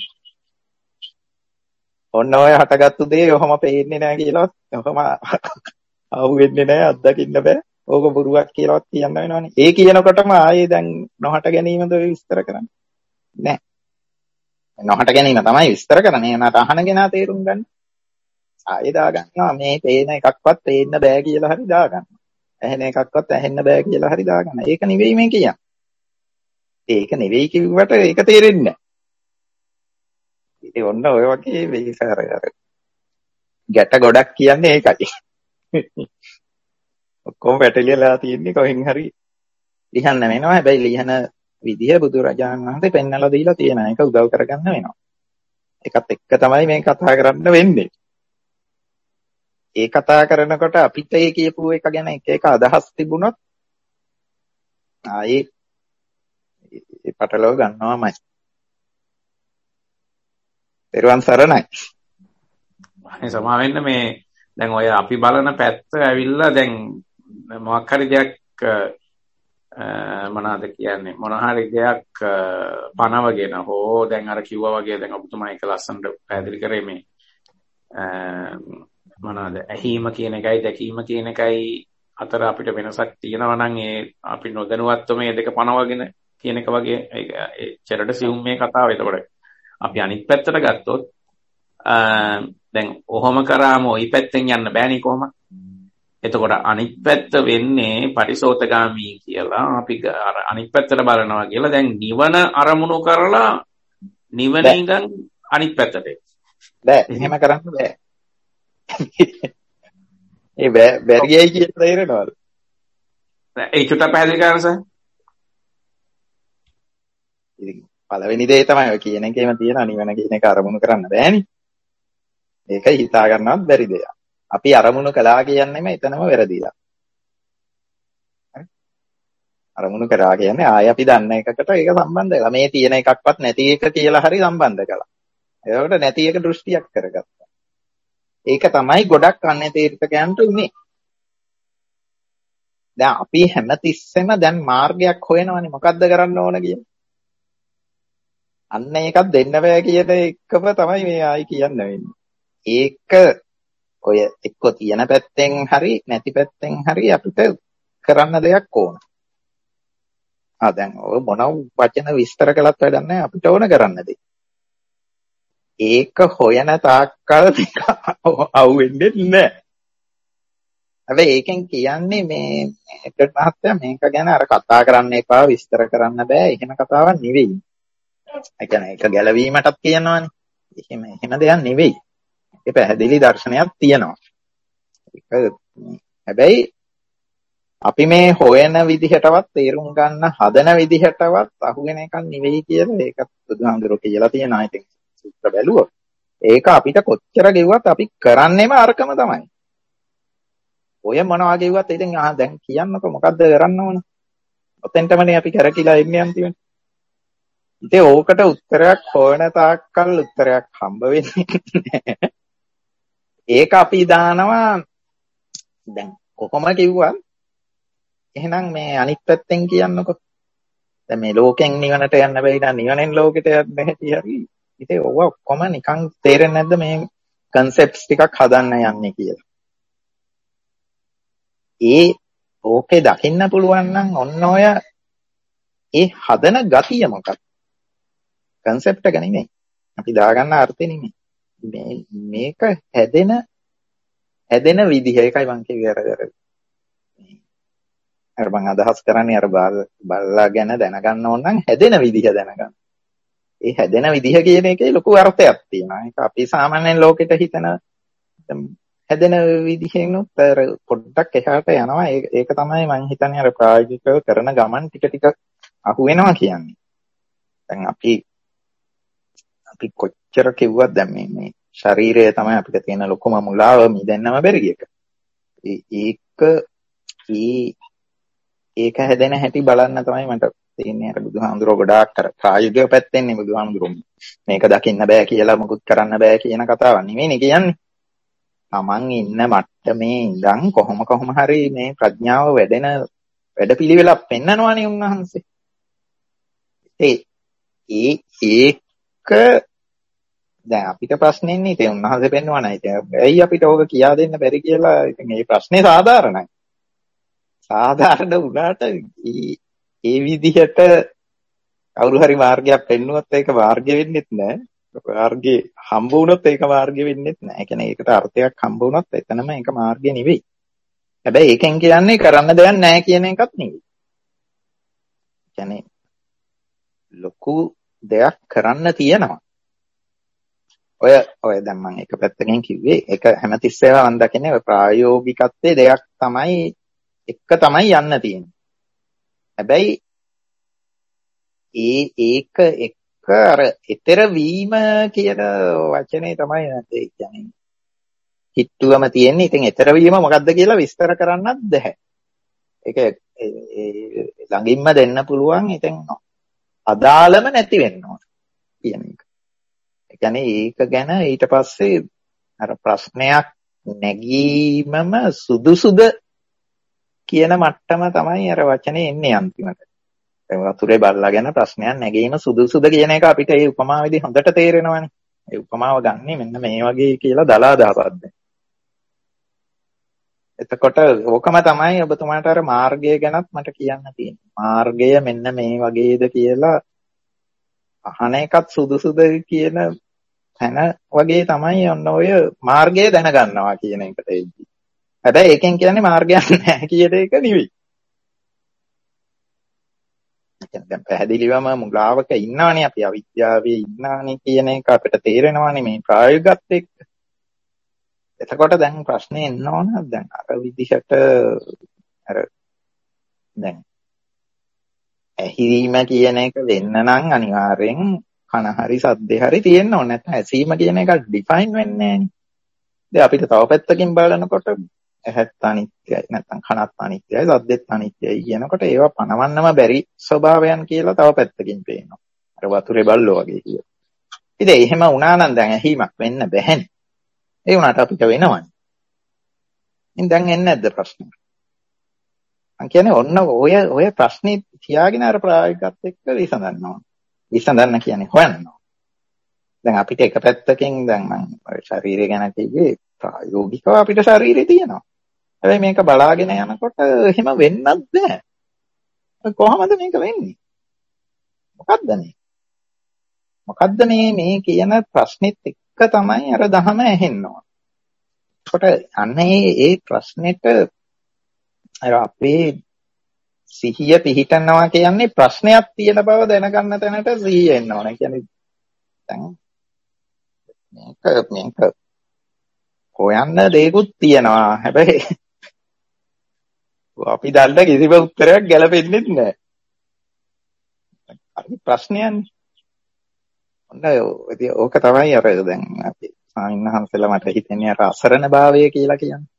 ඔන්න ඔය හටගත්තු දේ ඔහොම පේන්නේ නැහැ කියලා ඔහොම ආව වෙන්නේ නැහැ අත්දකින්න බෑ. ඕක බොරුවක් කියලාවත් කියන්න වෙනවනේ. ඒ කියනකොටම ආයේ දැන් නොහට ගැනීමද ඔය විස්තර කරන්නේ? නෑ. නොහට ගැනීම තමයි විස්තර කරන්නේ. එනට අහන කෙනා තේරුම් ගන්න. ආයේ දාගන්නවා මේ පේන එකක්වත් පේන්න බෑ කියලා හරි දාගන්නවා. ඇහෙන එකක්වත් ඇහෙන්න බෑ කියලා හරි දාගන්නවා. ඒක නෙවෙයි මේ කියන්නේ. ඒක නෙවෙයි කිව්වට ඒක තේරෙන්නේ නැහැ. ඉතින් ඔන්න ඔය වගේ මේක අර අර ගැට ගොඩක් කියන්නේ ඒකයි. ඔක්කොම පැටලිලා තියෙන්නේ කොහෙන් හරි ලියන්න වෙනවා. හැබැයි ලියන විදිහ බුදුරජාණන් වහන්සේ පෙන්නලා දීලා තියෙන එක උදව් කරගන්න වෙනවා. ඒකත් එක්ක තමයි මේ කතා කරන්න වෙන්නේ. ඒ කතා කරනකොට අපිට ඒ කියපු එක ගැන එක එක අදහස් තිබුණොත් ආයේ ඒ පටලව ගන්නවාමයි. පෙරවන් සරණයි. අනේ සමා වෙන්න මේ දැන් ඔය අපි බලන පැත්ත ඇවිල්ලා දැන් මොකක් හරි දෙයක් මොනවාද කියන්නේ මොන හරි දෙයක් පනවගෙන හෝ දැන් අර කිව්වා වගේ දැන් ඔබතුමා එක ලස්සනට පැහැදිලි කරේ මේ මොනවාද ඇහිම කියන එකයි දැකීම කියන එකයි අතර අපිට වෙනසක් තියෙනවා නම් ඒ අපි නොදැනුවත්ව මේ දෙක පනවගෙන කියන එක වගේ ඒ චරඩ සිවුම් මේ කතාව. එතකොට අපි අනිත් පැත්තට ගත්තොත් දැන් ඔහොම කරාම ওই පැත්තෙන් යන්න බෑනේ කොහොම. එතකොට අනිත් පැත්ත වෙන්නේ පරිසෝතගාමී කියලා අපි අර අනිත් පැත්තට බලනවා කියලා දැන් නිවන අරමුණු කරලා නිවන ඉඳන් අනිත් පැත්තට බෑ එහෙම කරන්න බෑ. ඒ බැරියයි කියන තේරෙනවද? ඒ චුට්ටක් පැහැදිලි කරන්න සර්. ඉතින් පළවෙනි දේ තමයි ඔය කියන එකේම තියෙන නිවන කියන එක අරමුණු කරන්න බෑනේ. ඒකයි හිතා ගන්නවත් බැරි දෙයක්. අපි අරමුණු කළා කියන්නේම එතනම වැරදිලා. හරි? අරමුණු කරා කියන්නේ ආය අපි දන්න එකකට ඒක සම්බන්ධ වෙලා. මේ තියෙන එකක්වත් නැති එක කියලා හරි සම්බන්ධ කළා. ඒකට නැති එක දෘෂ්ටියක් කරගත්තා. ඒක තමයි ගොඩක් අන්නේ තීර්ථකයන්ට උනේ. දැන් අපි හැමතිස්සෙම දැන් මාර්ගයක් හොයනවානේ මොකද්ද කරන්න ඕන කියන. අන්න ඒකක් දෙන්න බෑ කියන එකම තමයි මේ ආයි කියන්න වෙන්නේ. ඒක ඔය එක්ක තියෙන පැත්තෙන් හරි නැති පැත්තෙන් හරි අපිට කරන්න දෙයක් ඕන. ආ දැන් ඔය මොන වචන විස්තර කළත් වැඩක් නැහැ අපිට ඕන කරන්න දෙයක්. ඒක හොයන තාක්කල් අවුෙන්නේ නැහැ. හැබැයි ඒකෙන් කියන්නේ මේ එකට මහත්තයා මේක ගැන අර කතා කරන්න එපා විස්තර කරන්න බෑ එහෙම කතාවක් නෙවෙයි. ඒ කියන්නේ ඒක ගැලවීමටත් කියනවානේ. එහෙම එහෙම දෙයක් නෙවෙයි. ඒ පැහැදිලි දර්ශනයක් තියෙනවා. ඒක හැබැයි අපි මේ හොයන විදිහටවත් තේරුම් ගන්න හදන විදිහටවත් අහුවෙන එකක් නෙවෙයි කියලා ඒකත් බුදුහාමුදුරුවෝ කියලා තියෙනවා. ඉතින් සූත්‍ර බැලුවොත් ඒක අපිට කොච්චර ගෙව්වත් අපි කරන්නේම අරකම තමයි. ඔය මොනවා ගෙව්වත් ඉතින් ආ දැන් කියන්නකො මොකද්ද කරන්න ඕන? ඔතෙන්ටමනේ අපි කරකිලා ඉන්නේ අන්තිමට. ඉතින් ඕකට උත්තරයක් හොයන තාක්කල් උත්තරයක් හම්බ වෙන්නේ නැහැ. ඒක අපි දානවා දැන් කොහොම කිව්වත් එහෙනම් මේ අනිත් පැත්තෙන් කියන්නකො. දැන් මේ ලෝකෙන් නිවනට යන්න බැරි නම් නිවනෙන් ලෝකෙට යන්න හැටි හරි. ඉතින් ඕවා ඔක්කොම නිකන් තේරෙන්නේ නැද්ද මේ concepts ටිකක් හදන්න යන්නේ කියලා. ඒ ඕකේ දකින්න පුළුවන් නම් ඔන්න ඔය ඒ හදන ගතිය මොකක්ද? concept එක නෙමෙයි. අපි දාගන්න අර්ථය නෙමෙයි. මේ මේක හැදෙන හැදෙන විදිහ ඒකයි මම කිව්වේ අර අර අර මම අදහස් කරන්නේ අර බල්ලා ගැන දැනගන්න ඕන නම් හැදෙන විදිහ දැනගන්න. ඒ හැදෙන විදිහ කියන එකේ ලොකු අර්ථයක් තියෙනවා. ඒක අපි සාමාන්‍යයෙන් ලෝකෙට හිතන හැදෙන විදිහෙනුත් අර පොඩ්ඩක් එහාට යනවා. ඒක තමයි මම හිතන්නේ අර ප්‍රායෝගිකව කරන ගමන් ටික ටික අහු වෙනවා කියන්නේ. දැන් අපි අපි කොච්චර කිව්වත් දැන් මේ මේ ශරීරය තමයි අපිට තියෙන ලොකුම මුලාව මිදෙන්නම බැරි එක. ඒක ඒ ඒක හැදෙන හැටි බලන්න තමයි මට තියෙන්නේ. අර බුදුහාමුදුරුවෝ ගොඩාක් අර ප්‍රායෝගික පැත්තෙන්නේ බුදුහාමුදුරුවෝ මේක දකින්න බෑ කියලා මොකුත් කරන්න බෑ කියන කතාවක් නෙමෙයිනේ කියන්නේ. Taman ඉන්න මට්ටමේ ඉඳන් කොහොම කොහොම හරි මේ ප්‍රඥාව වැඩෙන වැඩපිළිවෙලක් පෙන්නනවානේ උන්වහන්සේ. ඒ ඒ ඒක දැන් අපිට ප්‍රශ්නේ ඉන්නේ ඉතින් උන්වහන්සේ පෙන්වනවා නේද? ඇයි අපිට ඕක කියා දෙන්න බැරි කියලා. ඉතින් මේ ප්‍රශ්නේ සාධාරණයි. සාධාරණ වුණාට ඒ විදිහට කවුරු හරි මාර්ගයක් පෙන්නුවොත් ඒක මාර්ගය වෙන්නෙත් නෑ. මාර්ගේ හම්බ වුණොත් ඒක මාර්ගය වෙන්නෙත් නෑ. ඒ කියන්නේ ඒකට අර්ථයක් හම්බ වුණොත් එතනම ඒක මාර්ගය නෙවෙයි. හැබැයි ඒකෙන් කියන්නේ කරන්න දෙයක් නෑ කියන එකත් නෙවෙයි. කියන්නේ ලොකු දෙයක් කරන්න තියෙනවා. ඔය ඔය දැන් මම එක පැත්තකින් කිව්වේ ඒක හැමතිස්සෙම මම දකින්නේ ඔය ප්‍රායෝගිකත්වයේ දෙයක් තමයි එක තමයි යන්න තියෙන්නේ. හැබැයි ඒ ඒක එක අර ඊතර වීම කියන වචනේ තමයි නැත්තේ කියන්නේ හිතුවම තියෙන්නේ. ඉතින් ඊතර වීම මොකද්ද කියලා විස්තර කරන්නත් බැහැ. ඒක ළඟින්ම දෙන්න පුළුවන්. ඉතින් අදාළම නැති වෙනවා කියන එක. ඒ කියන්නේ ඒක ගැන ඊට පස්සේ අර ප්‍රශ්නයක් නැගීමම සුදුසුද කියන මට්ටම තමයි අර වචනේ එන්නේ අන්තිමට. ඒ වතුරේ බල්ලා ගැන ප්‍රශ්නයක් නැගීම සුදුසුද කියන එක අපිට ඒ උපමාවේදී හොඳට තේරෙනවානේ. ඒ උපමාව ගන්නෙ මෙන්න මේ වගේ කියලා දලා දාපද්ද. එතකොට ඕකම තමයි ඔබතුමාට අර මාර්ගය ගැනත් මට කියන්න තියෙන්නේ. මාර්ගය මෙන්න මේ වගේද කියලා අහන එකත් සුදුසුද කියන තැන වගේ තමයි ඔන්න ඔය මාර්ගය දැනගන්නවා කියන එකට එන්නේ. හැබැයි ඒකෙන් කියන්නේ මාර්ගයක් නැහැ කියන එක නෙවෙයි. දැන් පැහැදිලිවම මුලාවක ඉන්නවනේ අපි අවිද්‍යාවේ ඉන්නානේ කියන එක අපිට තේරෙනවානේ මේ ප්‍රායෝගිකත් එක්ක. එතකොට දැන් ප්‍රශ්නේ එන්න ඕන දැන් අර විදිහට අර දැන් ඇහිීම කියන එක වෙන්න නම් අනිවාර්යෙන් කන හරි සද්දේ හරි තියෙන්න ඕන. නැත්නම් ඇසීම කියන එක ඩිෆයින් වෙන්නේ නැහැනේ. දැන් අපිට තව පැත්තකින් බලනකොට ඇහත් අනිත්‍යයි නැත්නම් කනත් අනිත්‍යයි සද්දෙත් අනිත්‍යයි කියනකොට ඒවා පණවන්නම බැරි ස්වභාවයන් කියලා තව පැත්තකින් පේනවා. අර වතුරේ බල්ලෝ වගේ කියලා. ඉතින් එහෙම වුණා නම් දැන් ඇහිීමක් වෙන්න බැහැනේ. ඒ වුණාට අපිට වෙනවනේ. ඉතින් දැන් එන්නේ නැද්ද ප්‍රශ්නේ? මං කියන්නේ ඔන්න ඔය ඔය ප්‍රශ්නේ තියාගෙන අර ප්‍රායෝගිකත් එක්ක විසඳනවා. විසඳන්න කියන්නේ හොයනවා. දැන් අපිට එක පැත්තකින් දැන් මම ශරීරය ගැන කිව්වේ ප්‍රායෝගිකව අපිට ශරීරය තියෙනවා. හැබැයි මේක බලාගෙන යනකොට එහෙම වෙන්නත් බෑ. කොහොමද මේක වෙන්නේ? මොකද්ද මේ? මොකද්ද මේ මේ කියන ප්‍රශ්නෙත් එක්ක තමයි අර දහම ඇහෙනවා. ඒකට අන්නේ ඒ ප්‍රශ්නෙට අර අපේ සිහිය පිහිටනවා කියන්නේ ප්‍රශ්නයක් තියෙන බව දැනගන්න තැනට සිහිය එන්න ඕන. කියන්නේ දැන් මේක මේක හොයන්න දෙයක්ත් තියෙනවා. හැබැයි අපි දන්න කිසිම උත්තරයක් ගැලපෙන්නේ නැහැ. හරි ප්‍රශ්නයන්නේ. ඔන්න ඕක තමයි අර දැන් අපි ස්වාමීන් වහන්සේලා මට හිතෙන්නේ අර අසරණ භාවය කියලා කියන්නේ.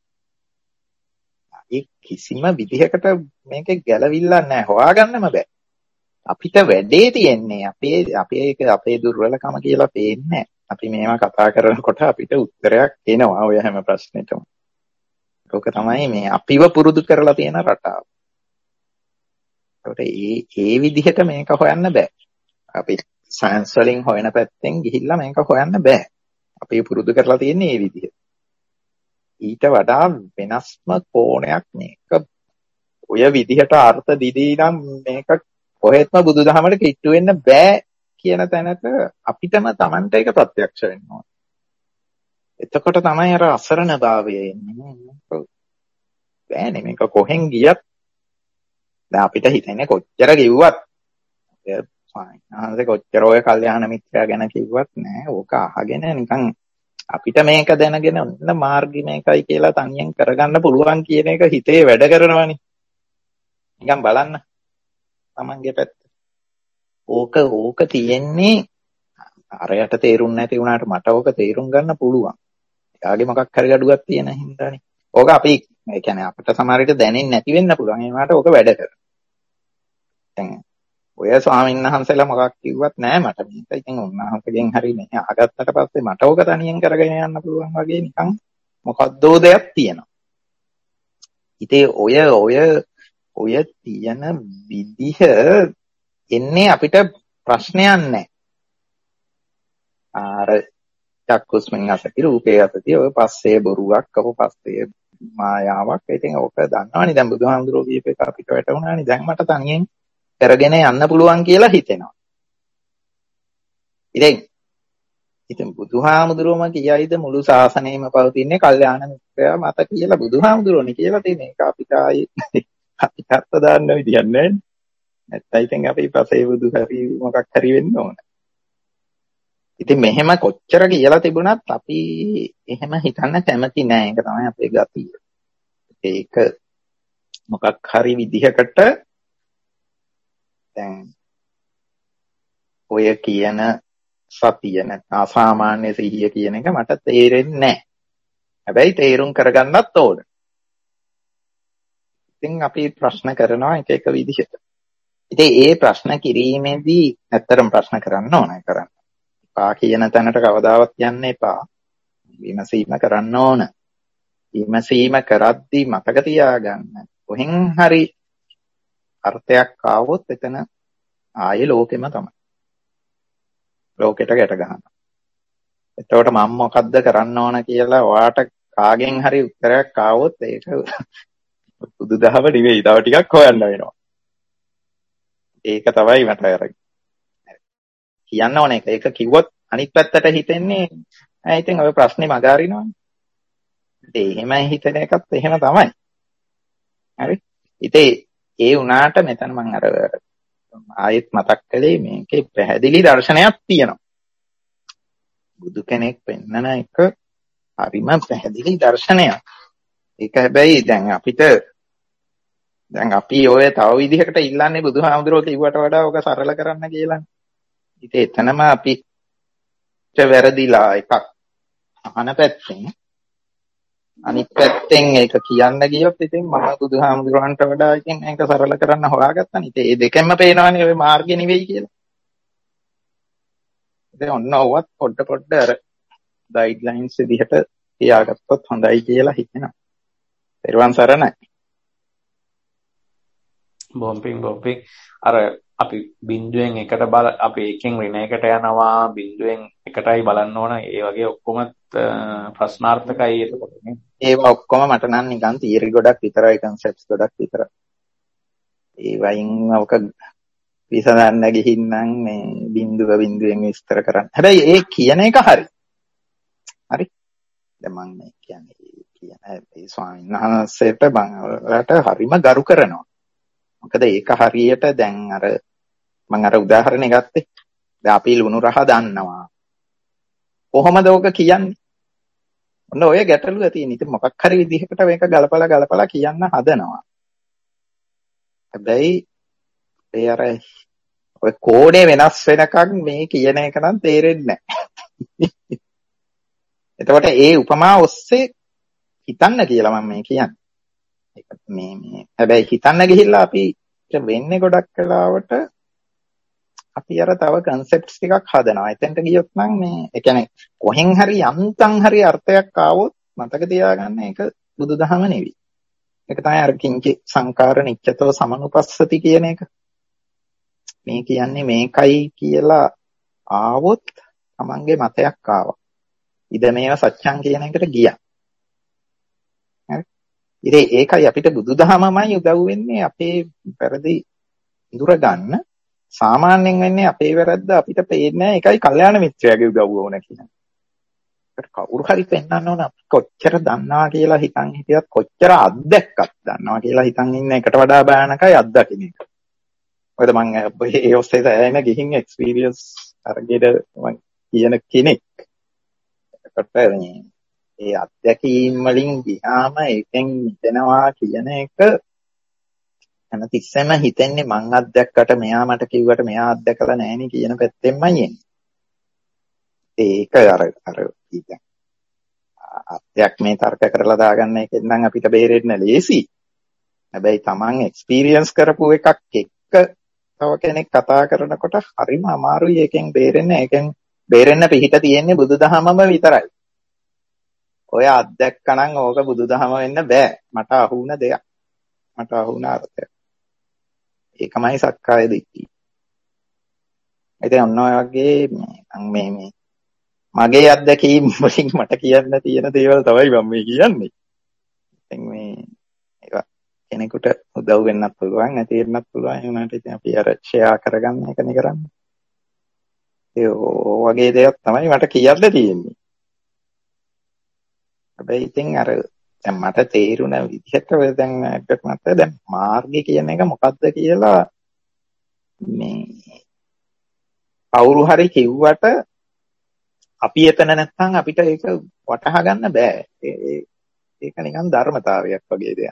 ඒ කිසිම විදිහකට මේකේ ගැලවිල්ලක් නැහැ. හොයාගන්නම බෑ. අපිට වැඩේ තියෙන්නේ අපේ අපේ ඒක අපේ දුර්වලකම කියලා පේන්නේ. අපි මේවා කතා කරනකොට අපිට උත්තරයක් එනවා ඔය හැම ප්‍රශ්නෙටම. ඒක තමයි මේ අපිව පුරුදු කරලා තියෙන රටාව. ඒකට ඒ ඒ විදිහට මේක හොයන්න බෑ. අපි සයන්ස් වලින් හොයන පැත්තෙන් ගිහිල්ලා මේක හොයන්න බෑ. අපි පුරුදු කරලා තියෙන්නේ මේ විදිහට. ඊට වඩා වෙනස්ම කෝණයක් මේක ඔය විදිහට අර්ථ දිදී නම් මේක කොහෙත්ම බුදුදහමට කිට්ටු වෙන්න බෑ කියන තැනට අපිටම Tamanට ඒක ප්‍රත්‍යක්ෂ වෙන්න ඕන. එතකොට තමයි අර අසරණ භාවය එන්නේ. බෑනේ මේක කොහෙන් ගියත් දැන් අපිට හිතන්නේ කොච්චර කිව්වත් ආනන්ද කොච්චර ඔය කල්යාණ මිත්‍රයා ගැන කිව්වත් නෑ. ඕක අහගෙන නිකන් අපිට මේක දැනගෙන ඔන්න මාර්ගය මේකයි කියලා තනියෙන් කරගන්න පුළුවන් කියන එක හිතේ වැඩ කරනවනේ. නිකන් බලන්න Tamanගේ පැත්ත. ඕක ඕක තියෙන්නේ අරයට තේරුම් නැති වුණාට මට ඕක තේරුම් ගන්න පුළුවන්. එයාගේ මොකක් හරි gaduwak තියෙන හින්දානේ. ඕක අපි ඒ කියන්නේ අපිට සමහරවිට දැනෙන්නේ නැති වෙන්න පුළුවන්. ඒ වුණාට ඕක වැඩ කරනවා. දැන් ඔය ස්වාමීන් වහන්සේලා මොකක් කිව්වත් නෑ මට මේක ඉතින් උන්වහන්සේගෙන් හරි මේ අහගත්තට පස්සේ මට ඕක තනියෙන් කරගෙන යන්න පුළුවන් වගේ නිකන් මොකද්දෝ දෙයක් තියෙනවා. ඉතින් ඔය ඔය ඔය තියෙන විදිහ එන්නේ අපිට ප්‍රශ්නයක් නැහැ. අර චක්කුස්මෙන් අසති රූපේ අසති ඔය පස්සේ බොරුවක් අපෝ පස්සේ මායාවක්. ඉතින් ඕක දන්නවනේ දැන් බුදුහාමුදුරුවෝ කියප එක අපිට වැටුණානේ. දැන් මට තනියෙන් කරගෙන යන්න පුළුවන් කියලා හිතෙනවා. ඉතින් ඉතින් බුදුහාමුදුරුවෝම කියයිද මුළු ශාසනයම පවතින්නේ කල්යාණ මිත්‍රයා මත කියලා බුදුහාමුදුරුවෝනේ කියලා තියෙන එක අපිට ආයේ අපිට අත්ත දාන්න විදියක් නැහැ. නැත්නම් ඉතින් අපි පසේ බුදු හරි මොකක් හරි වෙන්න ඕන. ඉතින් මෙහෙම කොච්චර කියලා තිබුණත් අපි එහෙම හිතන්න කැමති නෑ. ඒක තමයි අපේ ගතිය. ඒක මොකක් හරි විදිහකට දැන් ඔය කියන සතිය නැත්නම් අසාමාන්‍ය සිහිය කියන එක මට තේරෙන්නේ නෑ. හැබැයි තේරුම් කරගන්නත් ඕන. ඉතින් අපි ප්‍රශ්න කරනවා එක එක විදිහට. ඉතින් ඒ ප්‍රශ්න කිරීමේදී ඇත්තටම ප්‍රශ්න කරන්න ඕනේ කරන්න. එපා කියන තැනට කවදාවත් යන්න එපා. විමසීම කරන්න ඕන. විමසීම කරද්දී මතක තියාගන්න. කොහෙන් හරි අර්ථයක් ආවොත් එතන ආයේ ලෝකෙම තමයි. ලෝකෙට ගැට ගන්නවා. එතකොට මම මොකද්ද කරන්න ඕන කියලා ඔයාට කාගෙන් හරි උත්තරයක් ආවොත් ඒක බුදුදහම නෙවෙයි. තව ටිකක් හොයන්න වෙනවා. ඒක තමයි මට අරගෙන කියන්න ඕන එක. ඒක කිව්වොත් අනිත් පැත්තට හිතෙන්නේ ඈ ඉතින් ඔය ප්‍රශ්නේ මග අරිනවනේ. ඒ එහෙම හිතන එකත් එහෙම තමයි. හරි. ඉතින් ඒ වුණාට මෙතන මම අර ආයෙත් මතක් කළේ මේකේ පැහැදිලි දර්ශනයක් තියෙනවා. බුදු කෙනෙක් පෙන්නන එක හරිම පැහැදිලි දර්ශනයක්. ඒක හැබැයි දැන් අපිට දැන් අපි ඔය තව විදිහකට ඉල්ලන්නේ බුදුහාමුදුරුවෝ කිව්වට වඩා ඔක සරල කරන්න කියලා. ඉතින් එතනම අපිට වැරදිලා එකක් අහන පැත්තෙන් අනිත් පැත්තෙන් ඒක කියන්න ගියොත් ඉතින් මම බුදුහාමුදුරුවන්ට වඩා ඉතින් මේක සරල කරන්න හොයාගත්තා නේ. ඉතින් මේ දෙකෙන්ම පේනවනේ ඔය මාර්ගෙ නෙවෙයි කියලා. ඉතින් ඔන්න ඔවත් පොඩ පොඩ අර ගයිඩ්ලයින්ස් විදිහට තියාගත්තොත් හොඳයි කියලා හිතෙනවා. පෙරවන් සරණයි. බොම්පින් බොම්පින් අර අපි බිඳුවෙන් එකට බල අපි එකෙන් වෙන එකට යනවා බිඳුවෙන් එකටයි බලන්න ඕන. ඒ වගේ ඔක්කොම ප්‍රශ්නාර්ථකයි එතකොට නේ. ඒවා ඔක්කොම මට නම් නිකන් තියරි ගොඩක් විතරයි, කන්සෙප්ට්ස් ගොඩක් විතරයි. ඒ වයින් ඔක විසඳන්න ගිහින් නම් මේ බිඳුව බිඳුවෙන් විස්තර කරන්න. හැබැයි ඒ කියන එක හරි. හරි. දැන් මම මේ කියන්නේ කියන ඒ ස්වාමීන් වහන්සේට බංගලට හරිම ගරු කරනවා. මොකද ඒක හරියට දැන් අර මම අර උදාහරණයක් ගත්තේ. දැන් අපි ලුණු රහ දන්නවා. කොහොමද ඕක කියන්නේ? ඔන්න ඔය ගැටලුව තියෙන. ඉතින් මොකක් හරි විදිහකට මේක ගලපලා ගලපලා කියන්න හදනවා. හැබැයි ඒ අර ඔය කෝඩේ වෙනස් වෙනකන් මේ කියන එක නම් තේරෙන්නේ නැහැ. එතකොට ඒ උපමා ඔස්සේ හිතන්න කියලා මම මේ කියන්නේ. ඒක මේ මේ හැබැයි හිතන්න ගිහිල්ලා අපි වෙන්නේ ගොඩක් වෙලාවට අපි අර තව කන්සෙප්ට්ස් ටිකක් හදනවා. එතෙන්ට ගියොත් නම් මේ ඒ කියන්නේ කොහෙන් හරි යන්තම් හරි අර්ථයක් ආවොත් මතක තියාගන්න ඒක බුදුදහම නෙවෙයි. ඒක තමයි අර කිංචි සංකාර නිච්චතෝ සමනුපස්සති කියන එක. මේ කියන්නේ මේකයි කියලා ආවොත් තමන්ගේ මතයක් ආවා. ඉද මේව සත්‍යං කියන එකට ගියා. හරි. ඉතින් ඒකයි අපිට බුදුදහමමයි උදව් වෙන්නේ අපේ වැරදි ඉඳුර ගන්න. සාමාන්‍යයෙන් වෙන්නේ අපේ වැරද්ද අපිට පේන්නේ ඒකයි කල්යාණ මිත්‍රයාගේ උදව්ව ඕන කියන. ඒකට කවුරු හරි පෙන්නන්න ඕන අපි කොච්චර දන්නවා කියලා හිතන් හිටියත් කොච්චර අත්දැක්කත් දන්නවා කියලා හිතන් ඉන්න එකට වඩා භයානකයි අත්දකින්න එක. මොකද මම ඒ ඔස්සේ දැනෙන ගිහින් එක්ස්පීරියන්ස් අරගෙන මම කියන කෙනෙක්. ඒකට මේ ඒ අත්දැකීම් වලින් ගියාම ඒකෙන් මිදෙනවා කියන එක හැමතිස්සෙම හිතෙන්නේ මං අත්දැක්කට මෙයා මට කිව්වට මෙයා අත්දැකලා නැහෙනි කියන පැත්තෙන්මයි එන්නේ. ඒක අර අර ඉතින් අත්දැක් මේ තර්ක කරලා දාගන්න එකෙන් නම් අපිට බේරෙන්න ලේසි. හැබැයි Taman එක්ස්පීරියන්ස් කරපු එකක් එක්ක තව කෙනෙක් කතා කරනකොට හරිම අමාරුයි ඒකෙන් බේරෙන්න. ඒකෙන් බේරෙන්න පිහිට තියෙන්නේ බුදුදහමම විතරයි. ඔය අත්දැක්කනම් ඕක බුදුදහම වෙන්න බෑ. මට අහු වුණ දෙයක්. මට අහු වුණ අර්ථයක්. ඒකමයි සක්කාය දිට්ඨිය. ඉතින් ඔන්න ඔය වගේ මේ මේ මගේ අත්දැකීම් වලින් මට කියන්න තියෙන දේවල් තමයි මම මේ කියන්නේ. ඉතින් මේ ඒක කෙනෙකුට උදව් වෙන්නත් පුළුවන්, නැති වෙන්නත් පුළුවන්. ඒ වුණාට ඉතින් අපි අර ෂෙයා කරගන්න එකනේ කරන්නේ. ඒ වගේ දේවල් තමයි මට කියන්න තියෙන්නේ. හැබැයි ඉතින් අර දැන් මට තේරුණ විදිහට ඔය දැන් එකක් මත දැන් මාර්ගය කියන එක මොකක්ද කියලා මේ කවුරු හරි කිව්වට අපි එතන නැත්නම් අපිට ඒක වටහා ගන්න බෑ. ඒක නිකන් ධර්මතාවයක් වගේ දෙයක්.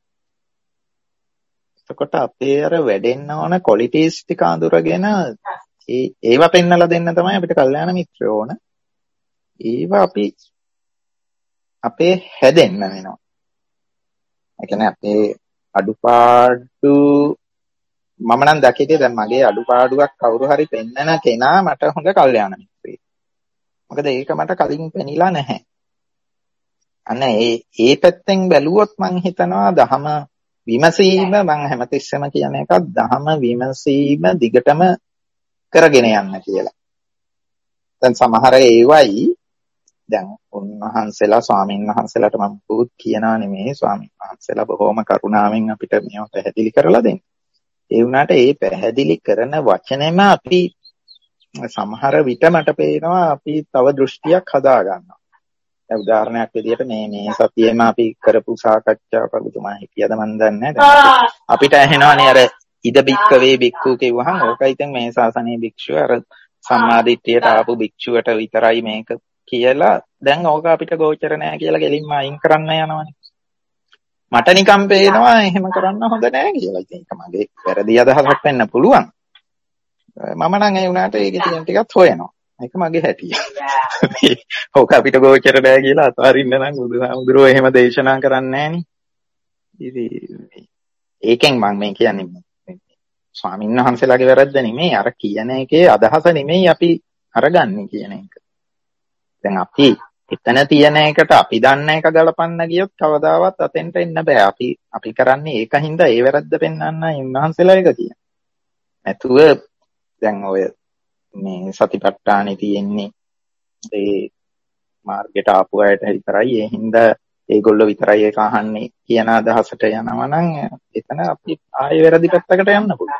එතකොට අපේ අර වැඩෙන්න ඕන ක්වොලිටිස් ටික අඳුරගෙන ඒ ඒවා පෙන්නලා දෙන්න තමයි අපිට කල්යාණ මිත්‍රයෝ ඕන. ඒවා අපි අපේ හැදෙන්න වෙනවා. ඒ කියන්නේ අපේ අඩුපාඩු මම නම් දැකිතේ දැන් මගේ අඩුපාඩුවක් කවුරු හරි පෙන්නන කෙනා මට හොඳ කල්යාණ මිත්‍රයෙක්. මොකද ඒක මට කලින් පෙනිලා නැහැ. අන්න ඒ ඒ පැත්තෙන් බැලුවොත් මං හිතනවා දහම විමසීම මං හැමතිස්සෙම කියන එකක් දහම විමසීම දිගටම කරගෙන යන්න කියලා. දැන් සමහර ඒවයි දැන් උන්වහන්සේලා ස්වාමීන් වහන්සේලාට මම පුත් කියනා නෙමෙයි ස්වාමීන් වහන්සේලා බොහොම කරුණාවෙන් අපිට මේව පැහැදිලි කරලා දෙන්නේ. ඒ වුණාට ඒ පැහැදිලි කරන වචනේම අපි සමහර විට මට පේනවා අපි තව දෘෂ්ටියක් හදා ගන්නවා. දැන් උදාහරණයක් විදිහට මේ මේ සතියේම අපි කරපු සාකච්ඡාවක් ඔබතුමා හිතියද මන් දන්නේ නැහැ. අපිට ඇහෙනවානේ අර ඉද බික්කවේ බික්කු කිව්වහම ඕකයි ඉතින් මේ ශාසනයේ භික්ෂුව අර සම්මාදිට්ඨියට ආපු භික්ෂුවට විතරයි මේක කියලා දැන් ඕක අපිට ගෝචර නැහැ කියලා ගෙලින්ම අයින් කරන්න යනවනේ. මට නිකන් පේනවා එහෙම කරන්න හොඳ නැහැ කියලා. ඉතින් ඒක මගේ වැරදි අදහසක් වෙන්න පුළුවන්. මම නම් ඒ වුණාට ඒකේ තියෙන ටිකත් හොයනවා. ඒක මගේ හැටිය. ඕක අපිට ගෝචර නැහැ කියලා අතාරින්න නම් බුදුහාමුදුරුවෝ එහෙම දේශනා කරන්නේ නැහනේ. ඉතින් ඒකෙන් මම මේ කියන්නේ ස්වාමීන් වහන්සේලාගේ වැරද්ද නෙමෙයි අර කියන එකේ අදහස නෙමෙයි අපි අරගන්නේ කියන එක. දැන් අපි එතන තියෙන එකට අපි දන්න එක ගලපන්න ගියොත් කවදාවත් අතෙන්ට එන්න බෑ. අපි අපි කරන්නේ ඒකින්ද ඒ වැරද්ද පෙන්වන්න ඉන්වහන්සේලා එක කියන. නැතුව දැන් ඔය මේ සතිපට්ඨානෙ තියෙන්නේ ඒ මාර්ගයට ආපු අයට විතරයි. ඒ හින්දා ඒගොල්ලෝ විතරයි ඒක අහන්නේ කියන අදහසට යනවා නම් එතන අපි ආයෙ වැරදි පැත්තකට යන්න පුළුවන්.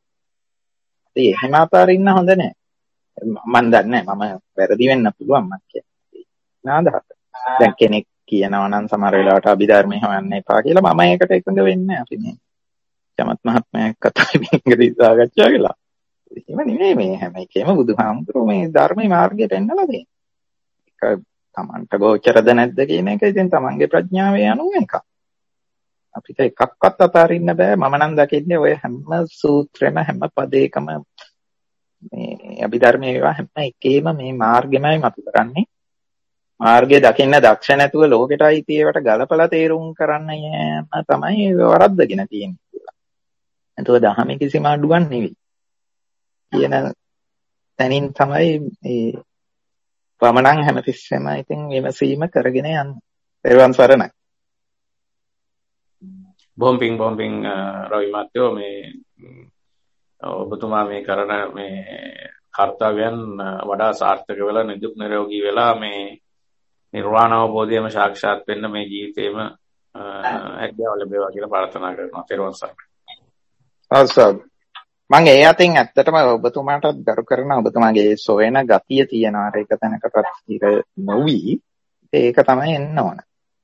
ඒ එහෙම අතාරින්න හොඳ නැහැ. මම දන්නේ මම වැරදි වෙන්න පුළුවන් මම කියන්නේ. නාදහත. දැන් කෙනෙක් කියනවා නම් සමහර වෙලාවට අභිධර්මය හොයන්න එපා කියලා මම ඒකට එකඟ වෙන්නේ නැහැ. අපි මේ චමත් මහත්මයා කතා ඉංග්‍රීසි සාකච්ඡා කළා. එහෙම නෙමෙයි මේ හැම එකේම බුදුහාමුදුරුවෝ මේ ධර්මයේ මාර්ගය පෙන්නලා දෙන්නේ. ඒක තමන්ට ගෝචරද නැද්ද කියන එක ඉතින් තමන්ගේ ප්‍රඥාවේ යනුව එකක්. අපිට එකක්වත් අතාරින්න බෑ. මම නම් දකින්නේ ඔය හැම සූත්‍රෙම හැම පදයකම මේ අභිධර්මයේ ඒවා හැම එකේම මේ මාර්ගෙමයි මතු කරන්නේ. මාර්ගය දකින්න දක්ෂ නැතුව ලෝකෙට අයිති ඒවට ගලපලා තේරුම් කරන්න යෑම තමයි වරද්දගෙන තියෙන්නේ කියලා. එතකොට දහමේ කිසිම අඩුවක් නෙවෙයි. කියන තැනින් තමයි මේ වමනන් හැමතිස්සෙම ඉතින් විමසීම කරගෙන යන්නේ. පෙරවන් සරණයි. බොහොම පිං බොහොම පිං රවි මහත්තයෝ මේ ඔබතුමා මේ කරන මේ කාර්යයන් වඩා සාර්ථක වෙලා නිදුක් නිරෝගී වෙලා මේ නිර්වාණ අවබෝධයම සාක්ෂාත් වෙන්න මේ ජීවිතේම හැකියාව ලැබේවා කියලා ප්‍රාර්ථනා කරනවා. පෙරවන් සරණයි. අවසන්. මම ඒ අතින් ඇත්තටම ඔබතුමාට ගරු කරන ඔබතුමාගේ සොයන ගතිය තියෙනවා. ඒක තැනකටත් ඉර නොවි. ඒක තමයි එන්න ඕන.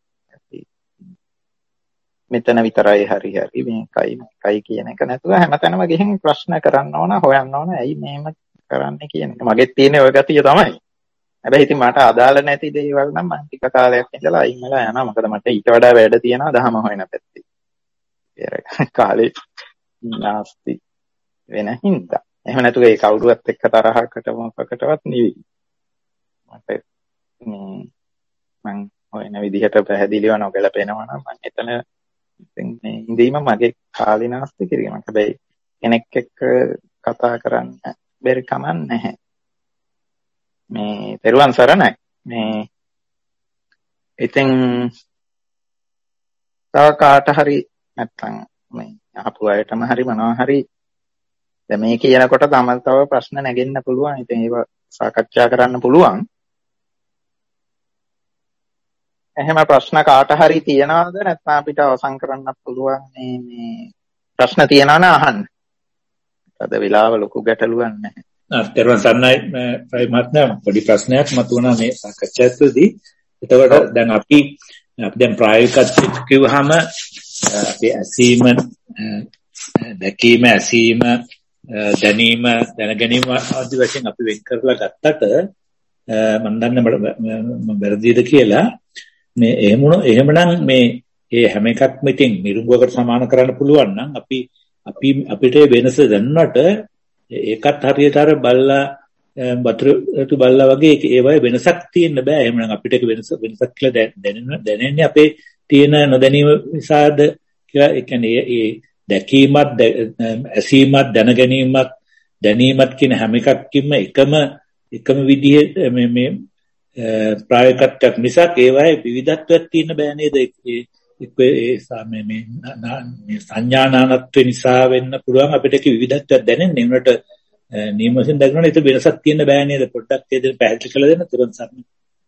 මෙතන විතරයි හරි හරි මේකයි මේකයි කියන එක නැතුව හැමතැනම ගිහින් ප්‍රශ්න කරන්න ඕන, හොයන්න ඕන. ඇයි මෙහෙම කරන්නේ කියන එක. මගෙත් තියෙන ඔය ගතිය තමයි. හැබැයි ඉතින් මට අදාළ නැති දේවල් නම් මම ටික කාලයක් ඉඳලා අයින් වෙලා යනවා. මොකද මට ඊට වඩා වැඩ තියෙනවා දහම හොයන පැත්තේ. ඒක කාලේ නාස්ති වෙන හින්දා. එහෙම නැතුව ඒ කවුරුවත් එක්ක තරහකට මොකකටවත් නෙවෙයි. මට මේ මං හොයන විදිහට පැහැදිලිව නොගැලපෙනවා නම් මම එතන ඉතින් මේ ඉඳීම මගේ කාලේ නාස්ති කිරීමක්. හැබැයි කෙනෙක් එක්ක කතා කරන්න බැරි කමක් නැහැ. මේ පෙරවන් සරණයි. මේ ඉතින් තව කාට හරි නැත්තම් මේ අහපු අයටම හරි මොනවා හරි දැන් මේ කියනකොට තම තව ප්‍රශ්න නැගෙන්න පුළුවන්. ඉතින් ඒව සාකච්ඡා කරන්න පුළුවන්. එහෙම ප්‍රශ්න කාට හරි තියනවාද නැත්නම් අපිට අවසන් කරන්නත් පුළුවන්. මේ මේ ප්‍රශ්න තියනවා නම් අහන්න. අද වෙලාව ලොකු ගැටලුවක් නැහැ. අර්ථවන් සන්නයි රයි මහත්මයා පොඩි ප්‍රශ්නයක් මතුවනා මේ සාකච්ඡාවේදී. එතකොට දැන් අපි අපි දැන් ප්‍රායෝගිකව කිව්වහම අපි ඇසීම දැකීම ඇසීම දැනීම දැන ගැනීම ආදි වශයෙන් අපි වෙන් කරලා ගත්තට මම දන්නේ මම වැරදිද කියලා මේ එහෙම එහෙමනම් මේ ඒ හැම එකක්ම ඉතින් නිරුංගුවකට සමාන කරන්න පුළුවන් නම් අපි අපි අපිට වෙනස දැනුණාට ඒකත් හරියට අර බල්ලා වතුරට බල්ලා වගේ ඒවයි වෙනසක් තියෙන්න බෑ. එහෙමනම් අපිට ඒක වෙනස වෙනසක් කියලා දැනෙන දැනෙන්නේ අපේ තියෙන නොදැනීම නිසාද කියලා. ඒ කියන්නේ ඒ දැකීමත් ඇසීමත් දැනගැනීමත් දැනීමත් කියන හැම එකකින්ම එකම එකම විදිහේ මේ මේ ප්‍රායෝගිකත්වයක් නිසා ඒවයි විවිධත්වයක් තියෙන්න බෑ නේද? ඒ මේ මේ සංඥානානත්ව නිසා වෙන්න පුළුවන් අපිට ඒක විවිධත්වයක් දැනෙන්නේ. උනට නියමයෙන් දක්වන ඒක වෙනසක් තියෙන්න බෑ නේද? පොඩ්ඩක් ඒ දෙන්න පැහැදිලි කරලා දෙන්න තුරන් සම්මි.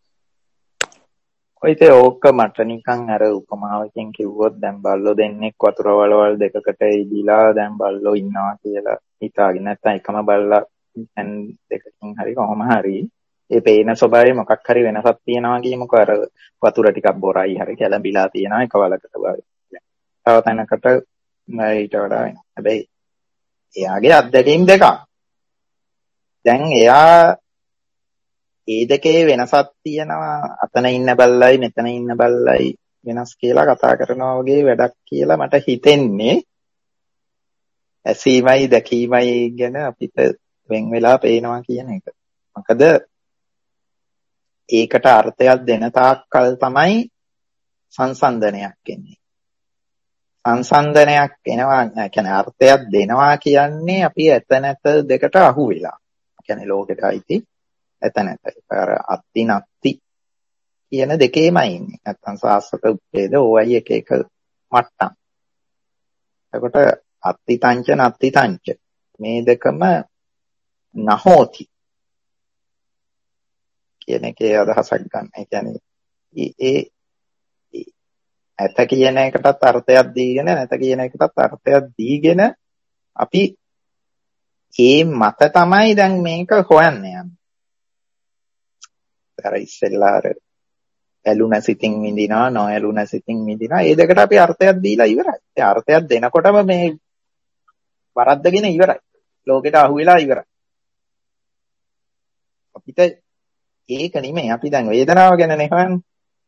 ඔයිත ඕක මට නිකන් අර උපමාවකින් කිව්වොත් දැන් බල්ලෝ දෙන්නෙක් වතුර වලවල් දෙකකට ඉදිලා දැන් බල්ලෝ ඉන්නවා කියලා හිතාගෙන නැත්නම් එකම බල්ලා දැන් දෙකකින් හරි කොහොම හරි ඒ පේන ස්වභාවයේ මොකක් හරි වෙනසක් තියෙනවා කියමුකෝ. අර වතුර ටිකක් බොරයි හරි කැළඹිලා තියෙනවා එක වලකට වගේ. තව තැනකට ඊට වඩා වෙනවා. හැබැයි එයාගේ අත්දැකීම් දෙකක්. දැන් එයා ඒ දෙකේ වෙනසක් තියෙනවා. අතන ඉන්න බල්ලයි මෙතන ඉන්න බල්ලයි වෙනස් කියලා කතා කරනවා වගේ වැඩක් කියලා මට හිතෙන්නේ. ඇසීමයි දැකීමයි ගැන අපිට වෙන් වෙලා පේනවා කියන එක. මොකද ඒකට අර්ථයක් දෙන තාක්කල් තමයි සංසන්දනයක් එන්නේ. සංසන්දනයක් එනවා කියන්නේ අර්ථයක් දෙනවා කියන්නේ අපි ඇත නැත දෙකට අහු වෙලා. කියන්නේ ලෝකෙට අයිති ඇත නැත. අර අත්ති නැත්ති කියන දෙකේමයි ඉන්නේ. නැත්තම් සාස්වත උපේද ඕයි එක එක මට්ටම්. එතකොට අත්ති තංච නැත්ති තංච මේ දෙකම නහෝති කියන එකේ අදහසක් ගන්න. ඒ කියන්නේ ඒ ඇත කියන එකටත් අර්ථයක් දීගෙන නැත කියන එකටත් අර්ථයක් දීගෙන අපි ඒ මත තමයි දැන් මේක හොයන්නේ යන්නේ. අර ඉස්සෙල්ලා ඇලුන සිතින් විඳිනවා නොඇලුන සිතින් විඳිනවා. ඒ දෙකට අපි අර්ථයක් දීලා ඉවරයි. ඒ අර්ථයක් දෙනකොටම මේ වරද්දගෙන ඉවරයි. ලෝකෙට අහු වෙලා ඉවරයි. අපිට ඒක නෙමෙයි. අපි දැන් වේදනාව ගැනනේ හොයන්නේ.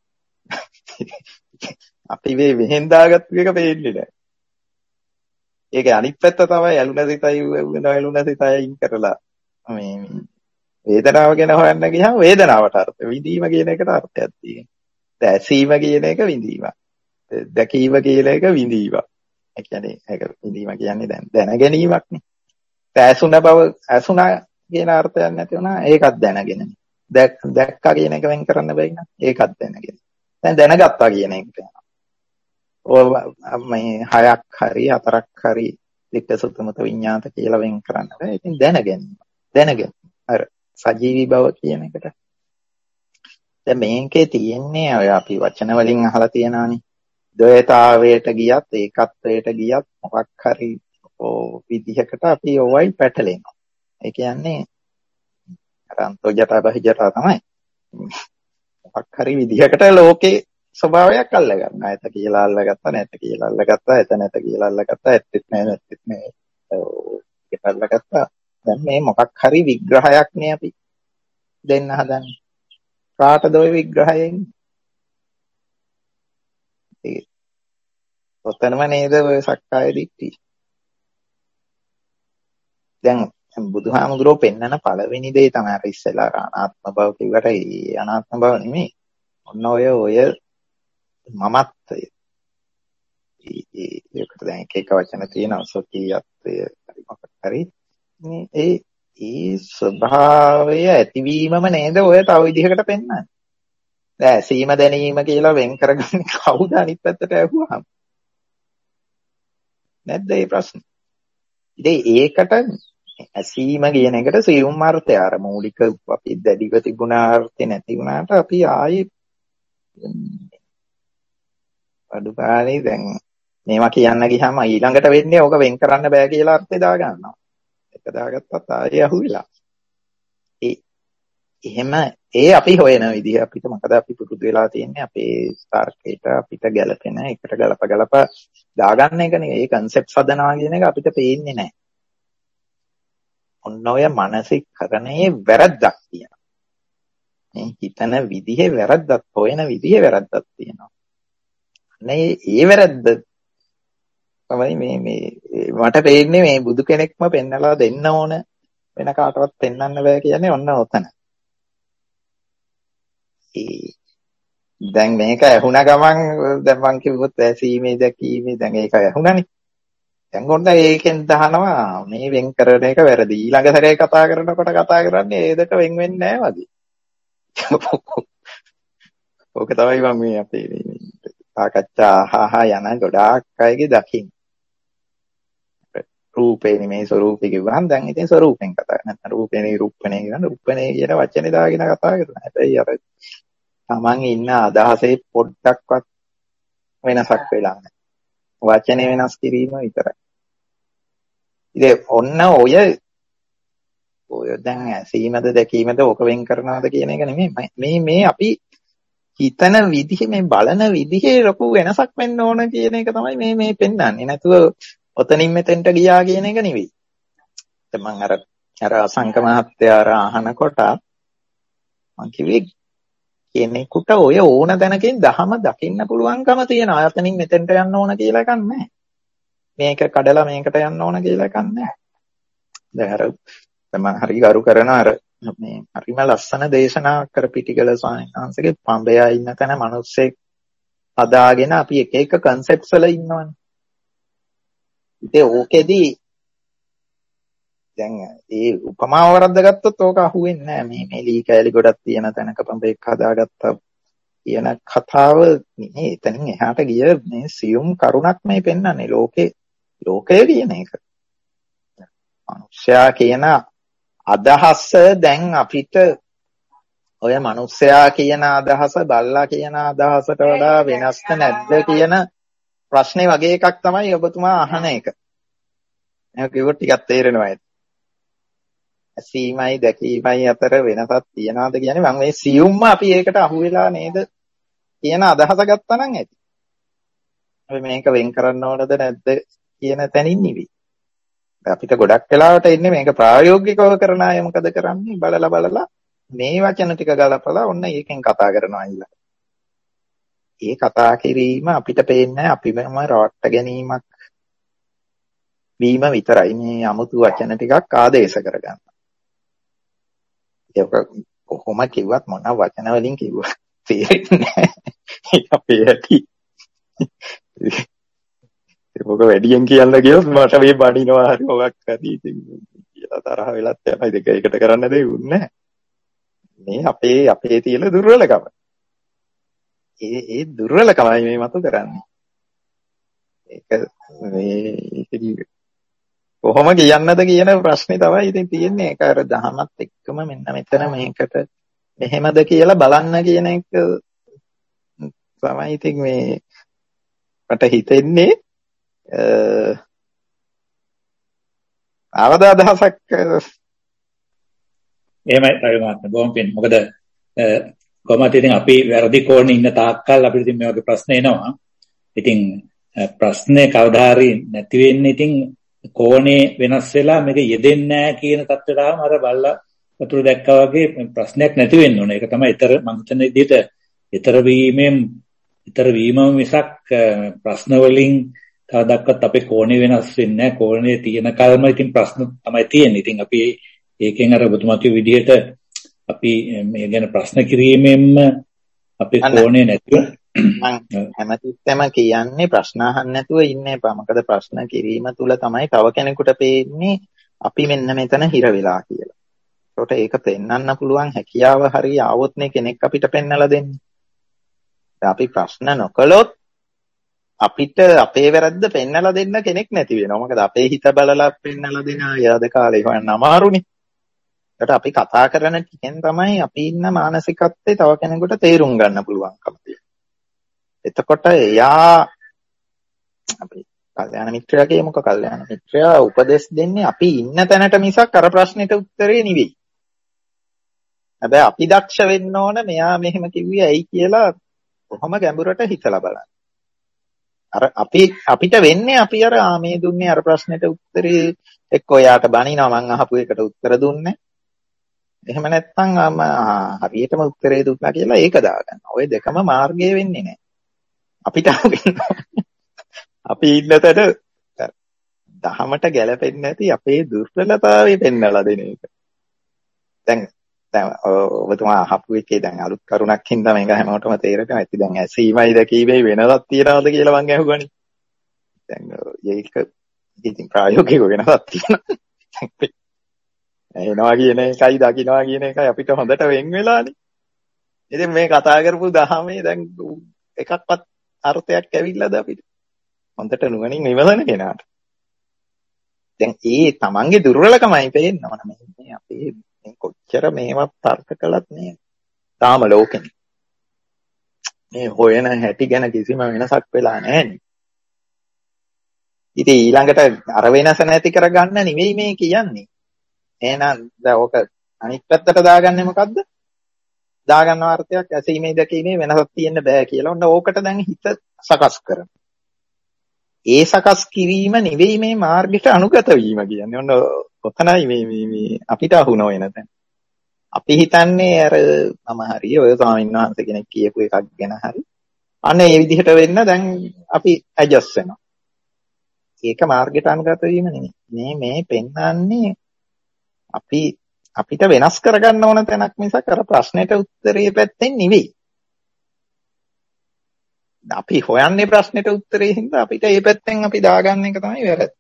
අපි මේ වෙහෙන් දාගත්තු එක පේන්නේ නැහැ. ඒකේ අනිත් පැත්ත තමයි ඇලුන සිතයි නොඇලුන සිතයි අයින් කරලා මේ වේදනාව ගැන හොයන්න ගියාම වේදනාවට අර්ථ විඳීම කියන එකට අර්ථයක් තියෙනවා. දැසීම කියන එක විඳීම. දැකීම කියන එක විඳීම. ඒ කියන්නේ ඒක විඳීම කියන්නේ දැන් දැන ගැනීමක් නේ. ඇසුන බව ඇසුනා කියන අර්ථයක් නැති වුණා ඒකත් දැනගෙන. දැක්කා කියන එක වෙන් කරන්න බැරි නම් ඒකත් දැනගෙන. දැන් දැනගත්තා කියන එකට යනවා. ඔය මේ හයක් හරි හතරක් හරි වික්ක සුත්තමත විඤ්ඤාත කියලා වෙන් කරන්න බෑ. ඉතින් දැනගැනීම. දැනගැනීම. අර සජීවී බව කියන එකට. දැන් මේකේ තියෙන්නේ ඔය අපි වචන වලින් අහලා තියෙනානේ. ද්වේතාවයට ගියත් ඒකත්වයට ගියත් මොකක් හරි විදිහකට අපි ඕවයි පැටලෙනවා. ඒ කියන්නේ අර අන්තෝජතා බහිජතා තමයි. මොකක් හරි විදිහකට ලෝකේ ස්වභාවයක් අල්ල ගන්න. ඇත කියලා අල්ලගත්තා නැත කියලා අල්ලගත්තා ඇත නැත කියලා අල්ලගත්තා ඇත්තෙත් නෑ නැත්තෙත් නෑ ඒක අල්ලගත්තා. දැන් මේ මොකක් හරි විග්‍රහයක් නේ අපි දෙන්න හදන්නේ. කාටද ওই විග්‍රහයෙන්? ඒ ඔතනම නේද ඔය සක්කාය දිට්ඨිය. දැන් බුදුහාමුදුරුවෝ පෙන්නන පළවෙනි දේ තමයි අර ඉස්සෙල්ලා අනාත්ම බව කිව්වට ඒ අනාත්ම බව නෙමෙයි. ඔන්න ඔය ඔය මමත්වය. ඒකට දැන් එක එක වචන තියෙනවා සොකීයත්වය හරි මොකක් හරි. මේ ඒ ඒ ස්වභාවය ඇතිවීමම නේද ඔය තව විදිහකට පෙන්වන්නේ. දැන් සීම දැනීම කියලා වෙන් කරගන්නේ කවුද අනිත් පැත්තට ඇහුවාම? නැද්ද මේ ප්‍රශ්නේ? ඉතින් ඒකට ඇසීම කියන එකට සියුම් අර්ථය අර මූලික අපි දැඩිව තිබුණ අර්ථය නැති වුණාට අපි ආයේ අඩුපානේ දැන් මේවා කියන්න ගියාම ඊළඟට වෙන්නේ ඕක වෙන් කරන්න බෑ කියලා අර්ථය දා ගන්නවා. ඒක දාගත්තත් ආයේ අහුවිලා. ඒ එහෙම ඒ අපි හොයන විදිහ අපිට මොකද අපි පුරුදු වෙලා තියෙන්නේ අපේ තර්කයට අපිට ගැළපෙන එකට ගලප ගලප දාගන්න එකනේ. ඒ concepts හදනවා කියන එක අපිට පේන්නේ නැහැ. ඔන්න ඔය මානසිකකරණයේ වැරද්දක් තියෙනවා. මේ හිතන විදිහේ වැරද්දක්, හොයන විදිහේ වැරද්දක් තියෙනවා. අනේ ඒ වැරද්ද තමයි මේ මේ මට පේන්නේ මේ බුදු කෙනෙක්ම පෙන්නලා දෙන්න ඕන, වෙන කාටවත් පෙන්වන්න බෑ කියන්නේ ඔන්න ඔතන. දැන් මේක ඇහුණ ගමන් දැන් මං කිව්වොත් ඇසීමේ දැකීමේ දැන් ඒක ඇහුණනේ. දැන් ඔන්න ඒකෙන් දහනවා මේ වෙන් කරන එක වැරදි. ඊළඟ සැරේ කතා කරනකොට කතා කරන්නේ ඒ දෙක වෙන් වෙන්නේ නැහැ වගේ. ඕක තමයි මම මේ අපේ මේ සාකච්ඡා අහහා යන ගොඩාක් අයගේ දකින්න. රූපේ නෙමේ ස්වરૂපේ කිව්වහම දැන් ඉතින් ස්වરૂපෙන් කතා කරනවා. නැත්නම් රූපේ නෙමේ රූපනේ කියන රූපනේ කියන වචනේ දාගෙන කතා කරනවා. හැබැයි අර තමන් ඉන්න අදහසේ පොඩ්ඩක්වත් වෙනසක් වෙලා නැහැ. වචනේ වෙනස් කිරීම විතරයි. ඉතින් ඔන්න ඔය ඔය දැන් ඇසීමද දැකීමද ඕක වෙන් කරනවද කියන එක නෙමෙයි. මේ මේ අපි හිතන විදිහේ මේ බලන විදිහේ ලොකු වෙනසක් වෙන්න ඕන කියන එක තමයි මේ මේ පෙන්වන්නේ. නැතුව ඔතනින් මෙතෙන්ට ගියා කියන එක නෙවෙයි. දැන් මම අර අර අසංක මහත්තයා අර අහනකොට මම කිව්වේ කෙනෙකුට ඔය ඕන තැනකින් දහම දකින්න පුළුවන්කම තියෙනවා. ආයතනින් මෙතෙන්ට යන්න ඕන කියලා එකක් නැහැ. මේක කඩලා මේකට යන්න ඕන කියලා එකක් නැහැ. දැන් අර මම හරි ගරු කරන අර මේ හරිම ලස්සන දේශනා කර පිටිකල ස්වාමීන් වහන්සේගේ පඹයා ඉන්න තැන මිනිස්සෙක් හදාගෙන අපි එක එක කන්සෙප්ට්ස් වල ඉන්නවනේ. ඉතින් ඕකෙදී දැන් ඒ උපමාව වරද්දාගත්තොත් ඕක අහුවෙන්නේ නැහැ. මේ මේ ලී කෑලි ගොඩක් තියෙන තැනක පඹෙක් හදාගත්තා කියන කතාව නේ. එතනින් එහාට ගිය මේ සියුම් කරුණක් මේ පෙන්වන්නේ ලෝකේ ලෝකය කියන එක. මනුෂ්‍යයා කියන අදහස දැන් අපිට ඔය මනුෂ්‍යයා කියන අදහස බල්ලා කියන අදහසට වඩා වෙනස්ද නැද්ද කියන ප්‍රශ්නේ වගේ එකක් තමයි ඔබතුමා අහන එක. මම කිව්වොත් ටිකක් තේරෙනවා ඇති. ඇසීමයි දැකීමයි අතර වෙනසක් තියනවාද කියන්නේ මම මේ සියුම්ම අපි ඒකට අහු වෙලා නේද කියන අදහස ගත්තා නම් ඇති. අපි මේක වෙන් කරන්න ඕනද නැද්ද කියන තැනින් නෙවෙයි. අපිට ගොඩක් වෙලාවට ඉන්නේ මේක ප්‍රායෝගිකව කරන අය මොකද කරන්නේ බලලා බලලා මේ වචන ටික ගලපලා ඔන්න ඒකෙන් කතා කරනවා ඊළඟ. ඒ කතා කිරීම අපිට පේන්නේ අපිම රවට්ට ගැනීමක් වීම විතරයි. මේ 아무තු වචන ටිකක් ආදේශ කරගන්න. ඒක කොහොම කිව්වත් මොන වචන වලින් කිව්වත් තේරෙන්නේ නැහැ. ඒක අපේ ඇති. ඒක වැඩියෙන් කියන්න ගියොත් මට මේ බඩිනවා හරි මොකක් හරි ඉතින් කියලා තරහ වෙලත් යනවා. ඒක ඒකට කරන්න දෙයක් නැහැ. මේ අපේ අපේ තියෙන දුර්වලකම. ඒ ඒ දුර්වලකමයි මේ මතු කරන්නේ. ඒක මේ කොහොම කියන්නද කියන ප්‍රශ්නේ තමයි ඉතින් තියෙන්නේ. ඒක අර දහමත් එක්කම මෙන්න මෙතන මේකට මෙහෙමද කියලා බලන්න කියන එක තමයි ඉතින් මේ මට හිතෙන්නේ ආවද අදහසක් එහෙමයි තමයි බොහොම පින්. මොකද කොහොමද ඉතින් අපි වැරදි කෝණේ ඉන්න තාක්කල් අපිට ඉතින් මේ වගේ ප්‍රශ්න එනවා. ඉතින් ප්‍රශ්නේ කවදා හරි නැති වෙන්නේ ඉතින් කෝණේ වෙනස් වෙලා මේක යෙදෙන්නේ නැහැ කියන තත්ත්වයටම අර බල්ලා වතුර දැක්කා වගේ ප්‍රශ්නයක් නැති වෙන්න ඕනේ. ඒක තමයි ඊතර මම හිතන විදිහට ඊතර වීමෙන් ඊතර වීමම මිසක් ප්‍රශ්න වලින් කවදාවත් අපේ කෝණේ වෙනස් වෙන්නේ නැහැ. කෝණේ තියෙන කල්ම ඉතින් ප්‍රශ්න තමයි තියෙන්නේ. ඉතින් අපි ඒකෙන් අර ඔබතුමා කිව්ව විදිහට අපි මේ ගැන ප්‍රශ්න කිරීමෙන්ම අපේ කෝණේ නැතුව මම හැමතිස්සෙම කියන්නේ ප්‍රශ්න අහන්න නැතුව ඉන්න එපා. මොකද ප්‍රශ්න කිරීම තුල තමයි තව කෙනෙකුට පේන්නේ අපි මෙන්න මෙතන හිර වෙලා කියලා. ඒකට ඒක පෙන්වන්න පුළුවන් හැකියාව හරිය ආවොත් නේ කෙනෙක් අපිට පෙන්වලා දෙන්නේ. අපි ප්‍රශ්න නොකළොත් අපිට අපේ වැරද්ද පෙන්වලා දෙන්න කෙනෙක් නැති වෙනවා. මොකද අපේ හිත බලලා පෙන්වලා දෙන අය අද කාලේ හොයන්න අමාරුනේ. ඒකට අපි කතා කරන ටිකෙන් තමයි අපි ඉන්න මානසිකත්වයේ තව කෙනෙකුට තේරුම් ගන්න පුළුවන්කම තියෙන්නේ. එතකොට එයා අපි කල්යාණ මිත්‍රයා කියමුක කල්යාණ මිත්‍රයා උපදෙස් දෙන්නේ අපි ඉන්න තැනට මිසක් අර ප්‍රශ්නෙට උත්තරේ නෙවෙයි. හැබැයි අපි දක්ෂ වෙන්න ඕන මෙයා මෙහෙම කිව්වේ ඇයි කියලා කොහොම ගැඹුරට හිතලා බලන්න. අර අපි අපිට වෙන්නේ අපි අර ආ මේ දුන්නේ අර ප්‍රශ්නෙට උත්තරේ එක්ක ඔයාට බනිනවා මං අහපු එකට උත්තර දුන්නේ. එහෙම නැත්නම් හරියටම උත්තරේ දුන්නා කියලා ඒක දාගන්න. ඔය දෙකම මාර්ගය වෙන්නේ නැහැ. අපිට අපි ඉන්නතට දහමට ගැලපෙන්නේ නැති අපේ දුර්වලතාවය පෙන්වලා දෙන එක. දැන් දැන් ඔබතුමා අහපු එකේ දැන් අලුත් කරුණක් හින්දා මේක හැමෝටම තේරෙනවා. ඉතින් දැන් ඇසීමයි දැකීමේ වෙනසක් තියනවාද කියලා මං අහුවනේ. දැන් ඒක ඉතින් ප්‍රායෝගිකව වෙනසක් තියෙනවා. එනවා කියන එකයි දකින්නවා කියන එකයි අපිට හොඳට වෙන් වෙලානේ. ඉතින් මේ කතා කරපු දහමේ දැන් එකක්වත් අර්ථයක් ඇවිල්ලාද අපිට? හොඳට නුවණින් විමසන කෙනාට. දැන් ඒ තමන්ගේ දුර්වලකමයි පේන්නවනේ මේ අපේ මේ කොච්චර මේවා තර්ක කළත් මේ තාම ලෝකෙනේ. මේ හොයන හැටි ගැන කිසිම වෙනසක් වෙලා නැහැ. ඉතින් ඊළඟට අර වෙනස නැති කරගන්න නෙවෙයි මේ කියන්නේ. එහෙනම් දැන් ඔක අනිත් පැත්තට දාගන්නේ මොකද්ද? දාගන්න අර්ථයක් ඇසීමේ දැකීමේ වෙනසක් තියෙන්න බෑ කියලා. ඔන්න ඕකට දැන් හිත සකස් කරන. ඒ සකස් කිරීම නෙවෙයි මේ මාර්ගයට අනුගත වීම කියන්නේ. ඔන්න ඔතනයි මේ මේ මේ අපිට අහු නොවන තැන. අපි හිතන්නේ අර මම හරි ඔය ස්වාමීන් වහන්සේ කෙනෙක් කියපු එකක් ගැන හරි. අන්න ඒ විදිහට වෙන්න දැන් අපි ඇඩ්ජස්ට් වෙනවා. ඒක මාර්ගයට අනුගත වීම නෙමෙයි. මේ මේ පෙන්වන්නේ අපි අපිට වෙනස් කරගන්න ඕන තැනක් මිසක් අර ප්‍රශ්නෙට උත්තරේ පැත්තෙන් නෙවෙයි. අපි හොයන්නේ ප්‍රශ්නෙට උත්තරේ හින්දා අපිට මේ පැත්තෙන් අපි දාගන්න එක තමයි වැරද්ද.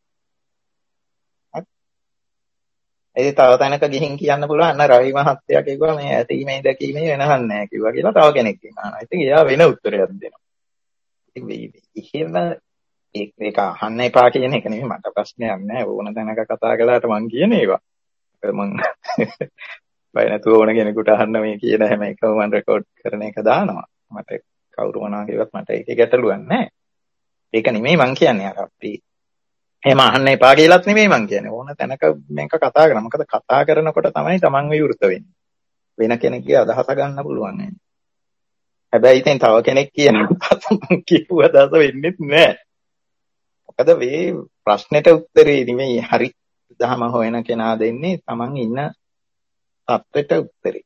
ඒ තව තැනක ගිහින් කියන්න පුළුවන් අන්න රවි මහත්තයා කිව්වා මේ ඇසීමේ දැකීමේ වෙනසක් නැහැ කිව්වා කියලා තව කෙනෙක් කියනවා. ඉතින් එයා වෙන උත්තරයක් දෙනවා. ඉතින් මේ ඒක ඒක අහන්න එපා කියන එක නෙමෙයි මට ප්‍රශ්නයක් නැහැ. ඕන තැනක කතා කළාට මං කියන ඒවා. මං බය නැතුව ඕන කෙනෙකුට අහන්න මේ කියන හැම එකම මම රෙකෝඩ් කරන එක දානවා. මට කවුරු මොනවා කිව්වත් මට ඒකේ ගැටලුවක් නැහැ. ඒක නෙමෙයි මං කියන්නේ. අර අපි එහෙම අහන්න එපා කියලාත් නෙමෙයි මං කියන්නේ. ඕන තැනක මේක කතා කරනවා. මොකද කතා කරනකොට තමයි Taman විවෘත වෙන්නේ. වෙන කෙනෙක්ගේ අදහස ගන්න පුළුවන් නේ. හැබැයි ඉතින් තව කෙනෙක් කියනකොට මං කියපු අදහස වෙන්නේ නැහැ. මොකද මේ ප්‍රශ්නෙට උත්තරේ නෙමෙයි හරි දහම හොයන කෙනා දෙන්නේ Taman ඉන්න තත්ත්වෙට උත්තරේ.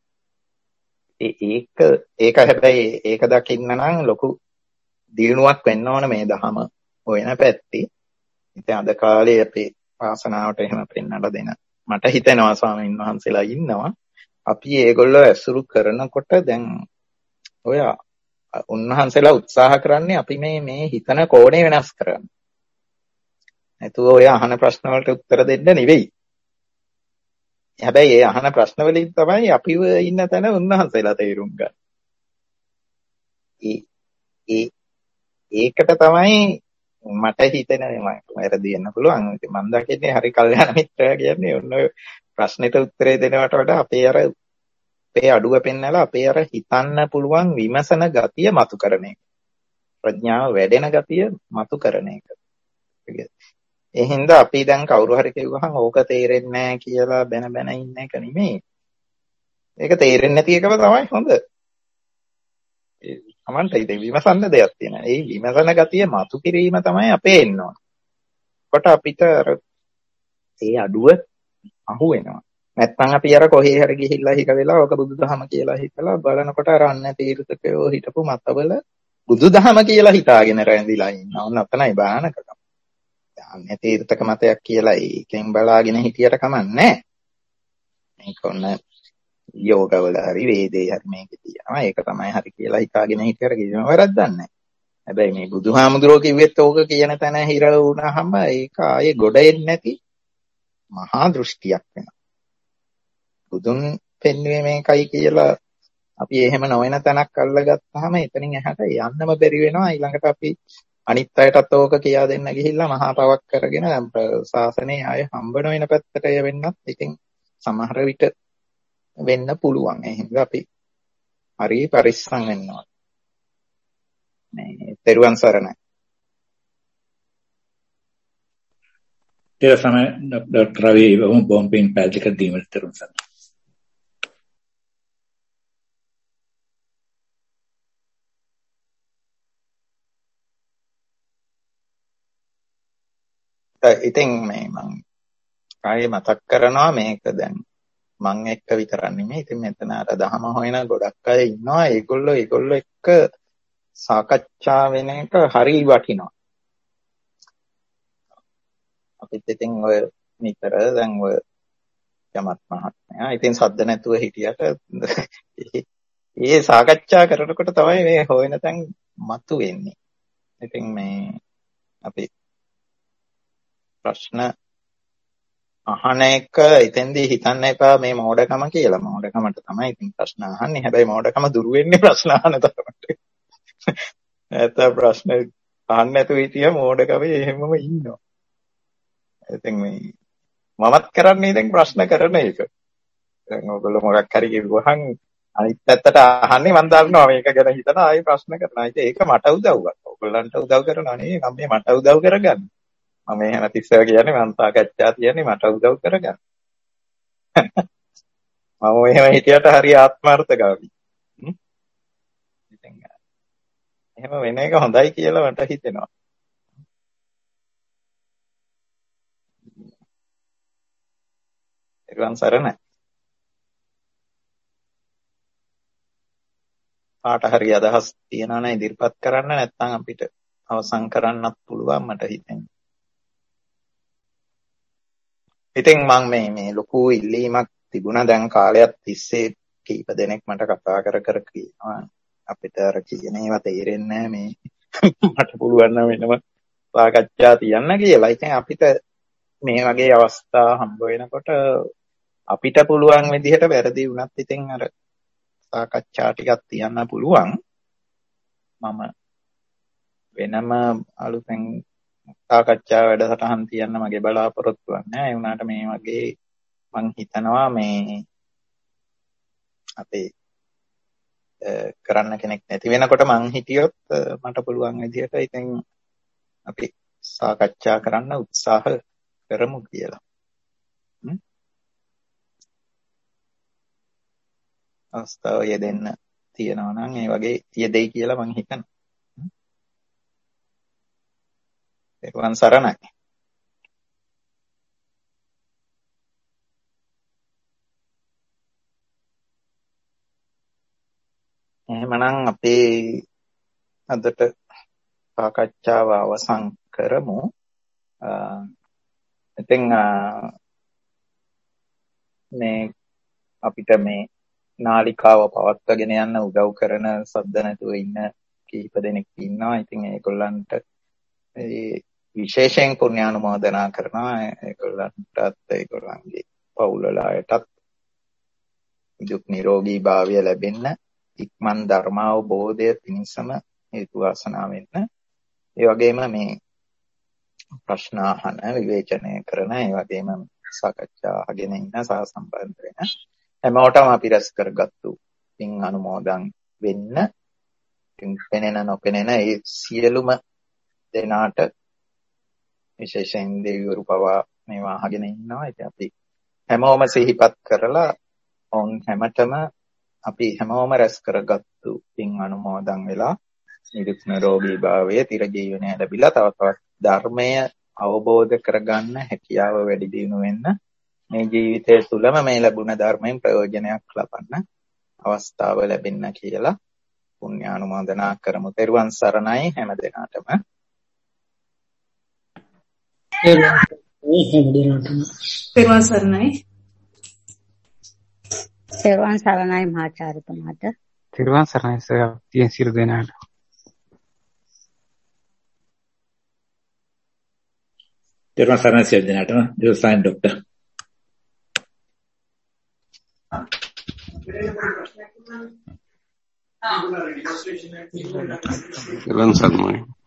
ඒක ඒක හැබැයි ඒක දකින්න නම් ලොකු දිනුවක් වෙන්න ඕන මේ දහම හොයන පැත්තේ. ඉතින් අද කාලේ අපේ වාසනාවට එහෙම පෙන්වලා දෙන මට හිතෙනවා ස්වාමීන් වහන්සේලා ඉන්නවා. අපි ඒගොල්ලෝ ඇසුරු කරනකොට දැන් ඔය උන්වහන්සේලා උත්සාහ කරන්නේ අපි මේ මේ හිතන කෝණය වෙනස් කරන්න. නැතුව ඔය අහන ප්‍රශ්න වලට උත්තර දෙන්න නෙවෙයි. හැබැයි ඒ අහන ප්‍රශ්න වලින් තමයි අපිව ඉන්න තැන උන්වහන්සේලා තේරුම් ගන්න. ඒ ඒ ඒකට තමයි මට හිතෙන්නේ මම වැරදි වෙන්න පුළුවන්. ඉතින් මම දකින්නේ හරි කල්යාණ මිත්‍රයා කියන්නේ ඔන්න ඔය ප්‍රශ්නෙට උත්තරේ දෙනවට වඩා අපේ අර අපේ අඩුව පෙන්නලා අපේ අර හිතන්න පුළුවන් විමසන ගතිය මතු කරන එක. ප්‍රඥාව වැඩෙන ගතිය මතු කරන එක. ඒ හින්දා අපි දැන් කවුරු හරි කිව්වහම ඕක තේරෙන්නේ නැහැ කියලා බැන බැන ඉන්න එක නෙමෙයි. ඒක තේරෙන්නේ නැති එකම තමයි හොඳ. ඒ සමන්ට ඉතින් විමසන්න දෙයක් තියෙනවා. ඒ විමසන ගතිය මතු කිරීම තමයි අපේ එන්න ඕන. කොට අපිට අර ඒ අඩුව අහු වෙනවා. නැත්නම් අපි අර කොහේ හරි ගිහිල්ලා හික වෙලා ඕක බුදුදහම කියලා හිතලා බලනකොට අර අන්න තීර්ථකයෝ හිටපු මතවල බුදුදහම කියලා හිතාගෙන රැඳිලා ඉන්නවා. ඔන්න අතනයි බාහනකම. අන්නේ තීර්ථක මතයක් කියලා ඒකෙන් බලාගෙන හිටියට කමන්නේ නැහැ. මේක ඔන්න යෝගවල හරි වේදේ හරි මේකේ තියෙනවා. ඒක තමයි හරි කියලා හිතාගෙන හිටියට කිසිම වැරද්දක් නැහැ. හැබැයි මේ බුදුහාමුදුරුවෝ කිව්වෙත් ඕක කියන තැන හිර වුණාම ඒක ආයේ ගොඩ එන්නේ නැති මහා දෘෂ්ටියක් වෙනවා. බුදුන් පෙන්වුවේ මේකයි කියලා අපි එහෙම නොවන තැනක් අල්ලගත්තාම එතනින් එහාට යන්නම බැරි වෙනවා. ඊළඟට අපි අනිත් අයටත් ඕක කියා දෙන්න ගිහිල්ලා මහා පවක් කරගෙන ශාසනයේ ආය හම්බන වෙන පැත්තට ය වෙන්නත් ඉතින් සමහර විට වෙන්න පුළුවන්. ඒ හින්දා අපි හරි පරිස්සම් වෙන්න ඕනේ. මේ තෙරුවන් සරණයි. ඒ තමයි ડોક્ટર රවි බොම්බින් පැල්ටික දීමට තෙරුවන් සරණයි. ඉතින් මේ මම ආයේ මතක් කරනවා මේක දැන් මං එක්ක විතරක් නෙමෙයි. ඉතින් මෙතන අර දහම හොයන ගොඩක් අය ඉන්නවා. ඒගොල්ලෝ ඒගොල්ලෝ එක්ක සාකච්ඡා වෙන එක හරි වටිනවා. අපිත් ඉතින් ඔය නිතර දැන් ඔය යමත් මහත්මයා ඉතින් සද්ද නැතුව හිටියට ඒ සාකච්ඡා කරනකොට තමයි මේ හොයන තැන් මතු වෙන්නේ. ඉතින් මේ අපි ප්‍රශ්න අහන එක එතෙන්දී හිතන්න එපා මේ මෝඩකම කියලා. මෝඩකමට තමයි ඉතින් ප්‍රශ්න අහන්නේ. හැබැයි මෝඩකම දුරු වෙන්නේ ප්‍රශ්න අහන තරමට. නැත්නම් ප්‍රශ්න අහන්න නැතුව හිටිය මෝඩකමේ එහෙමම ඉන්නවා. ඉතින් මේ මමත් කරන්නේ දැන් ප්‍රශ්න කරන එක. දැන් ඔයගොල්ලෝ මොකක් හරි කිව්වහන් අනිත් පැත්තට අහන්නේ මම දන්නවා මේක ගැන හිතලා ආයෙ ප්‍රශ්න කරනවා. ඉතින් ඒක මට උදව්වක්. ඔයගොල්ලන්ට උදව් කරනවා නෙවෙයි මම මේ මට උදව් කරගන්න. මම මේ හැම තිස්සර කියන්නේ මම සාකච්ඡා කියන්නේ මට උදව් කරගන්න. මම එහෙම හිතියට හරි ආත්මార్థකාමී. ඉතින් එහෙම වෙන එක හොඳයි කියලා මට හිතෙනවා. ඒකන් සරණයි. කාට හරි අදහස් තියනවා නම් ඉදිරිපත් කරන්න, නැත්නම් අපිට අවසන් කරන්නත් පුළුවන් මට හිතෙනවා. ඉතින් මම මේ මේ ලොකු ඉල්ලීමක් තිබුණා දැන් කාලයක් තිස්සේ කීප දෙනෙක් මට කතා කර කර කියනවා අපිට අර කියන ඒවා තේරෙන්නේ මේ මට පුළුවන් නම් වෙනම සාකච්ඡා තියන්න කියලා. ඉතින් අපිට මේ වගේ අවස්ථා හම්බ වෙනකොට අපිට පුළුවන් විදිහට වැරදි වුණත් ඉතින් අර සාකච්ඡා ටිකක් තියන්න පුළුවන්. මම වෙනම අලුතෙන් සාකච්ඡා වැඩසටහන් තියන්න මගේ බලාපොරොත්තුවක් නෑ. ඒ වුණාට මේ වගේ මං හිතනවා මේ අපේ කරන්න කෙනෙක් නැති වෙනකොට මං හිටියොත් මට පුළුවන් විදිහට ඉතින් අපි සාකච්ඡා කරන්න උත්සාහ කරමු කියලා. අවස්ථාව යෙදෙන්න තියෙනවා නම් ඒ වගේ යෙදෙයි කියලා මං හිතනවා. ඒකවන් සරණයි. එහෙමනම් අපේ අදට සාකච්ඡාව අවසන් කරමු. ඉතින් මේ අපිට මේ නාලිකාව පවත්වාගෙන යන්න උදව් කරන සද්ද නැතුව ඉන්න කීප දෙනෙක් ඉන්නවා. ඉතින් ඒගොල්ලන්ට ඒ විශේෂයෙන් පුණ්‍යානුමෝදනා කරනවා. ඒගොල්ලන්ටත් ඒගොල්ලන්ගේ පවුල් වලටත් දුක් නිරෝගී භාවය ලැබෙන්න, ඉක්මන් ධර්මාවබෝධය පිණිසම හේතු වාසනා වෙන්න. ඒ වගේම මේ ප්‍රශ්න අහන, විවේචනය කරන, ඒ වගේම සාකච්ඡා අහගෙන ඉන්න සහ සම්බන්ධ වෙන හැමෝටම අපි රැස් කරගත්තු පින් අනුමෝදන් වෙන්න. ඉතින් පෙනෙන නොපෙනෙන ඒ සියලුම දෙනාට විශේෂයෙන් දෙවිවරු පවා මේවා අහගෙන ඉන්නවා. ඉතින් අපි හැමෝම සිහිපත් කරලා ඔවුන් හැමතෙම අපි හැමෝම රැස් කරගත්තු පින් අනුමෝදන් වෙලා නිරුක් නිරෝගී භාවය, තිරජීවනය ලැබිලා තව තවත් ධර්මය අවබෝධ කරගන්න හැකියාව වැඩි දියුණු වෙන්න, මේ ජීවිතය තුළම මේ ලැබුණ ධර්මයෙන් ප්‍රයෝජනයක් ලබන්න අවස්ථාව ලැබෙන්න කියලා පුණ්‍යානුමෝදනා කරමු. තෙරුවන් සරණයි හැම දිනාටම. තෙරුවන් සරණයි. තෙරුවන් සරණයි මහාචාර්යතුමාට. තෙරුවන් සරණයි සර් සියලු දෙනාට. තෙරුවන් සරණයි සියලු දෙනාටම. දෙවසන් ડોක්ටර්. තෙරුවන් සරණයි.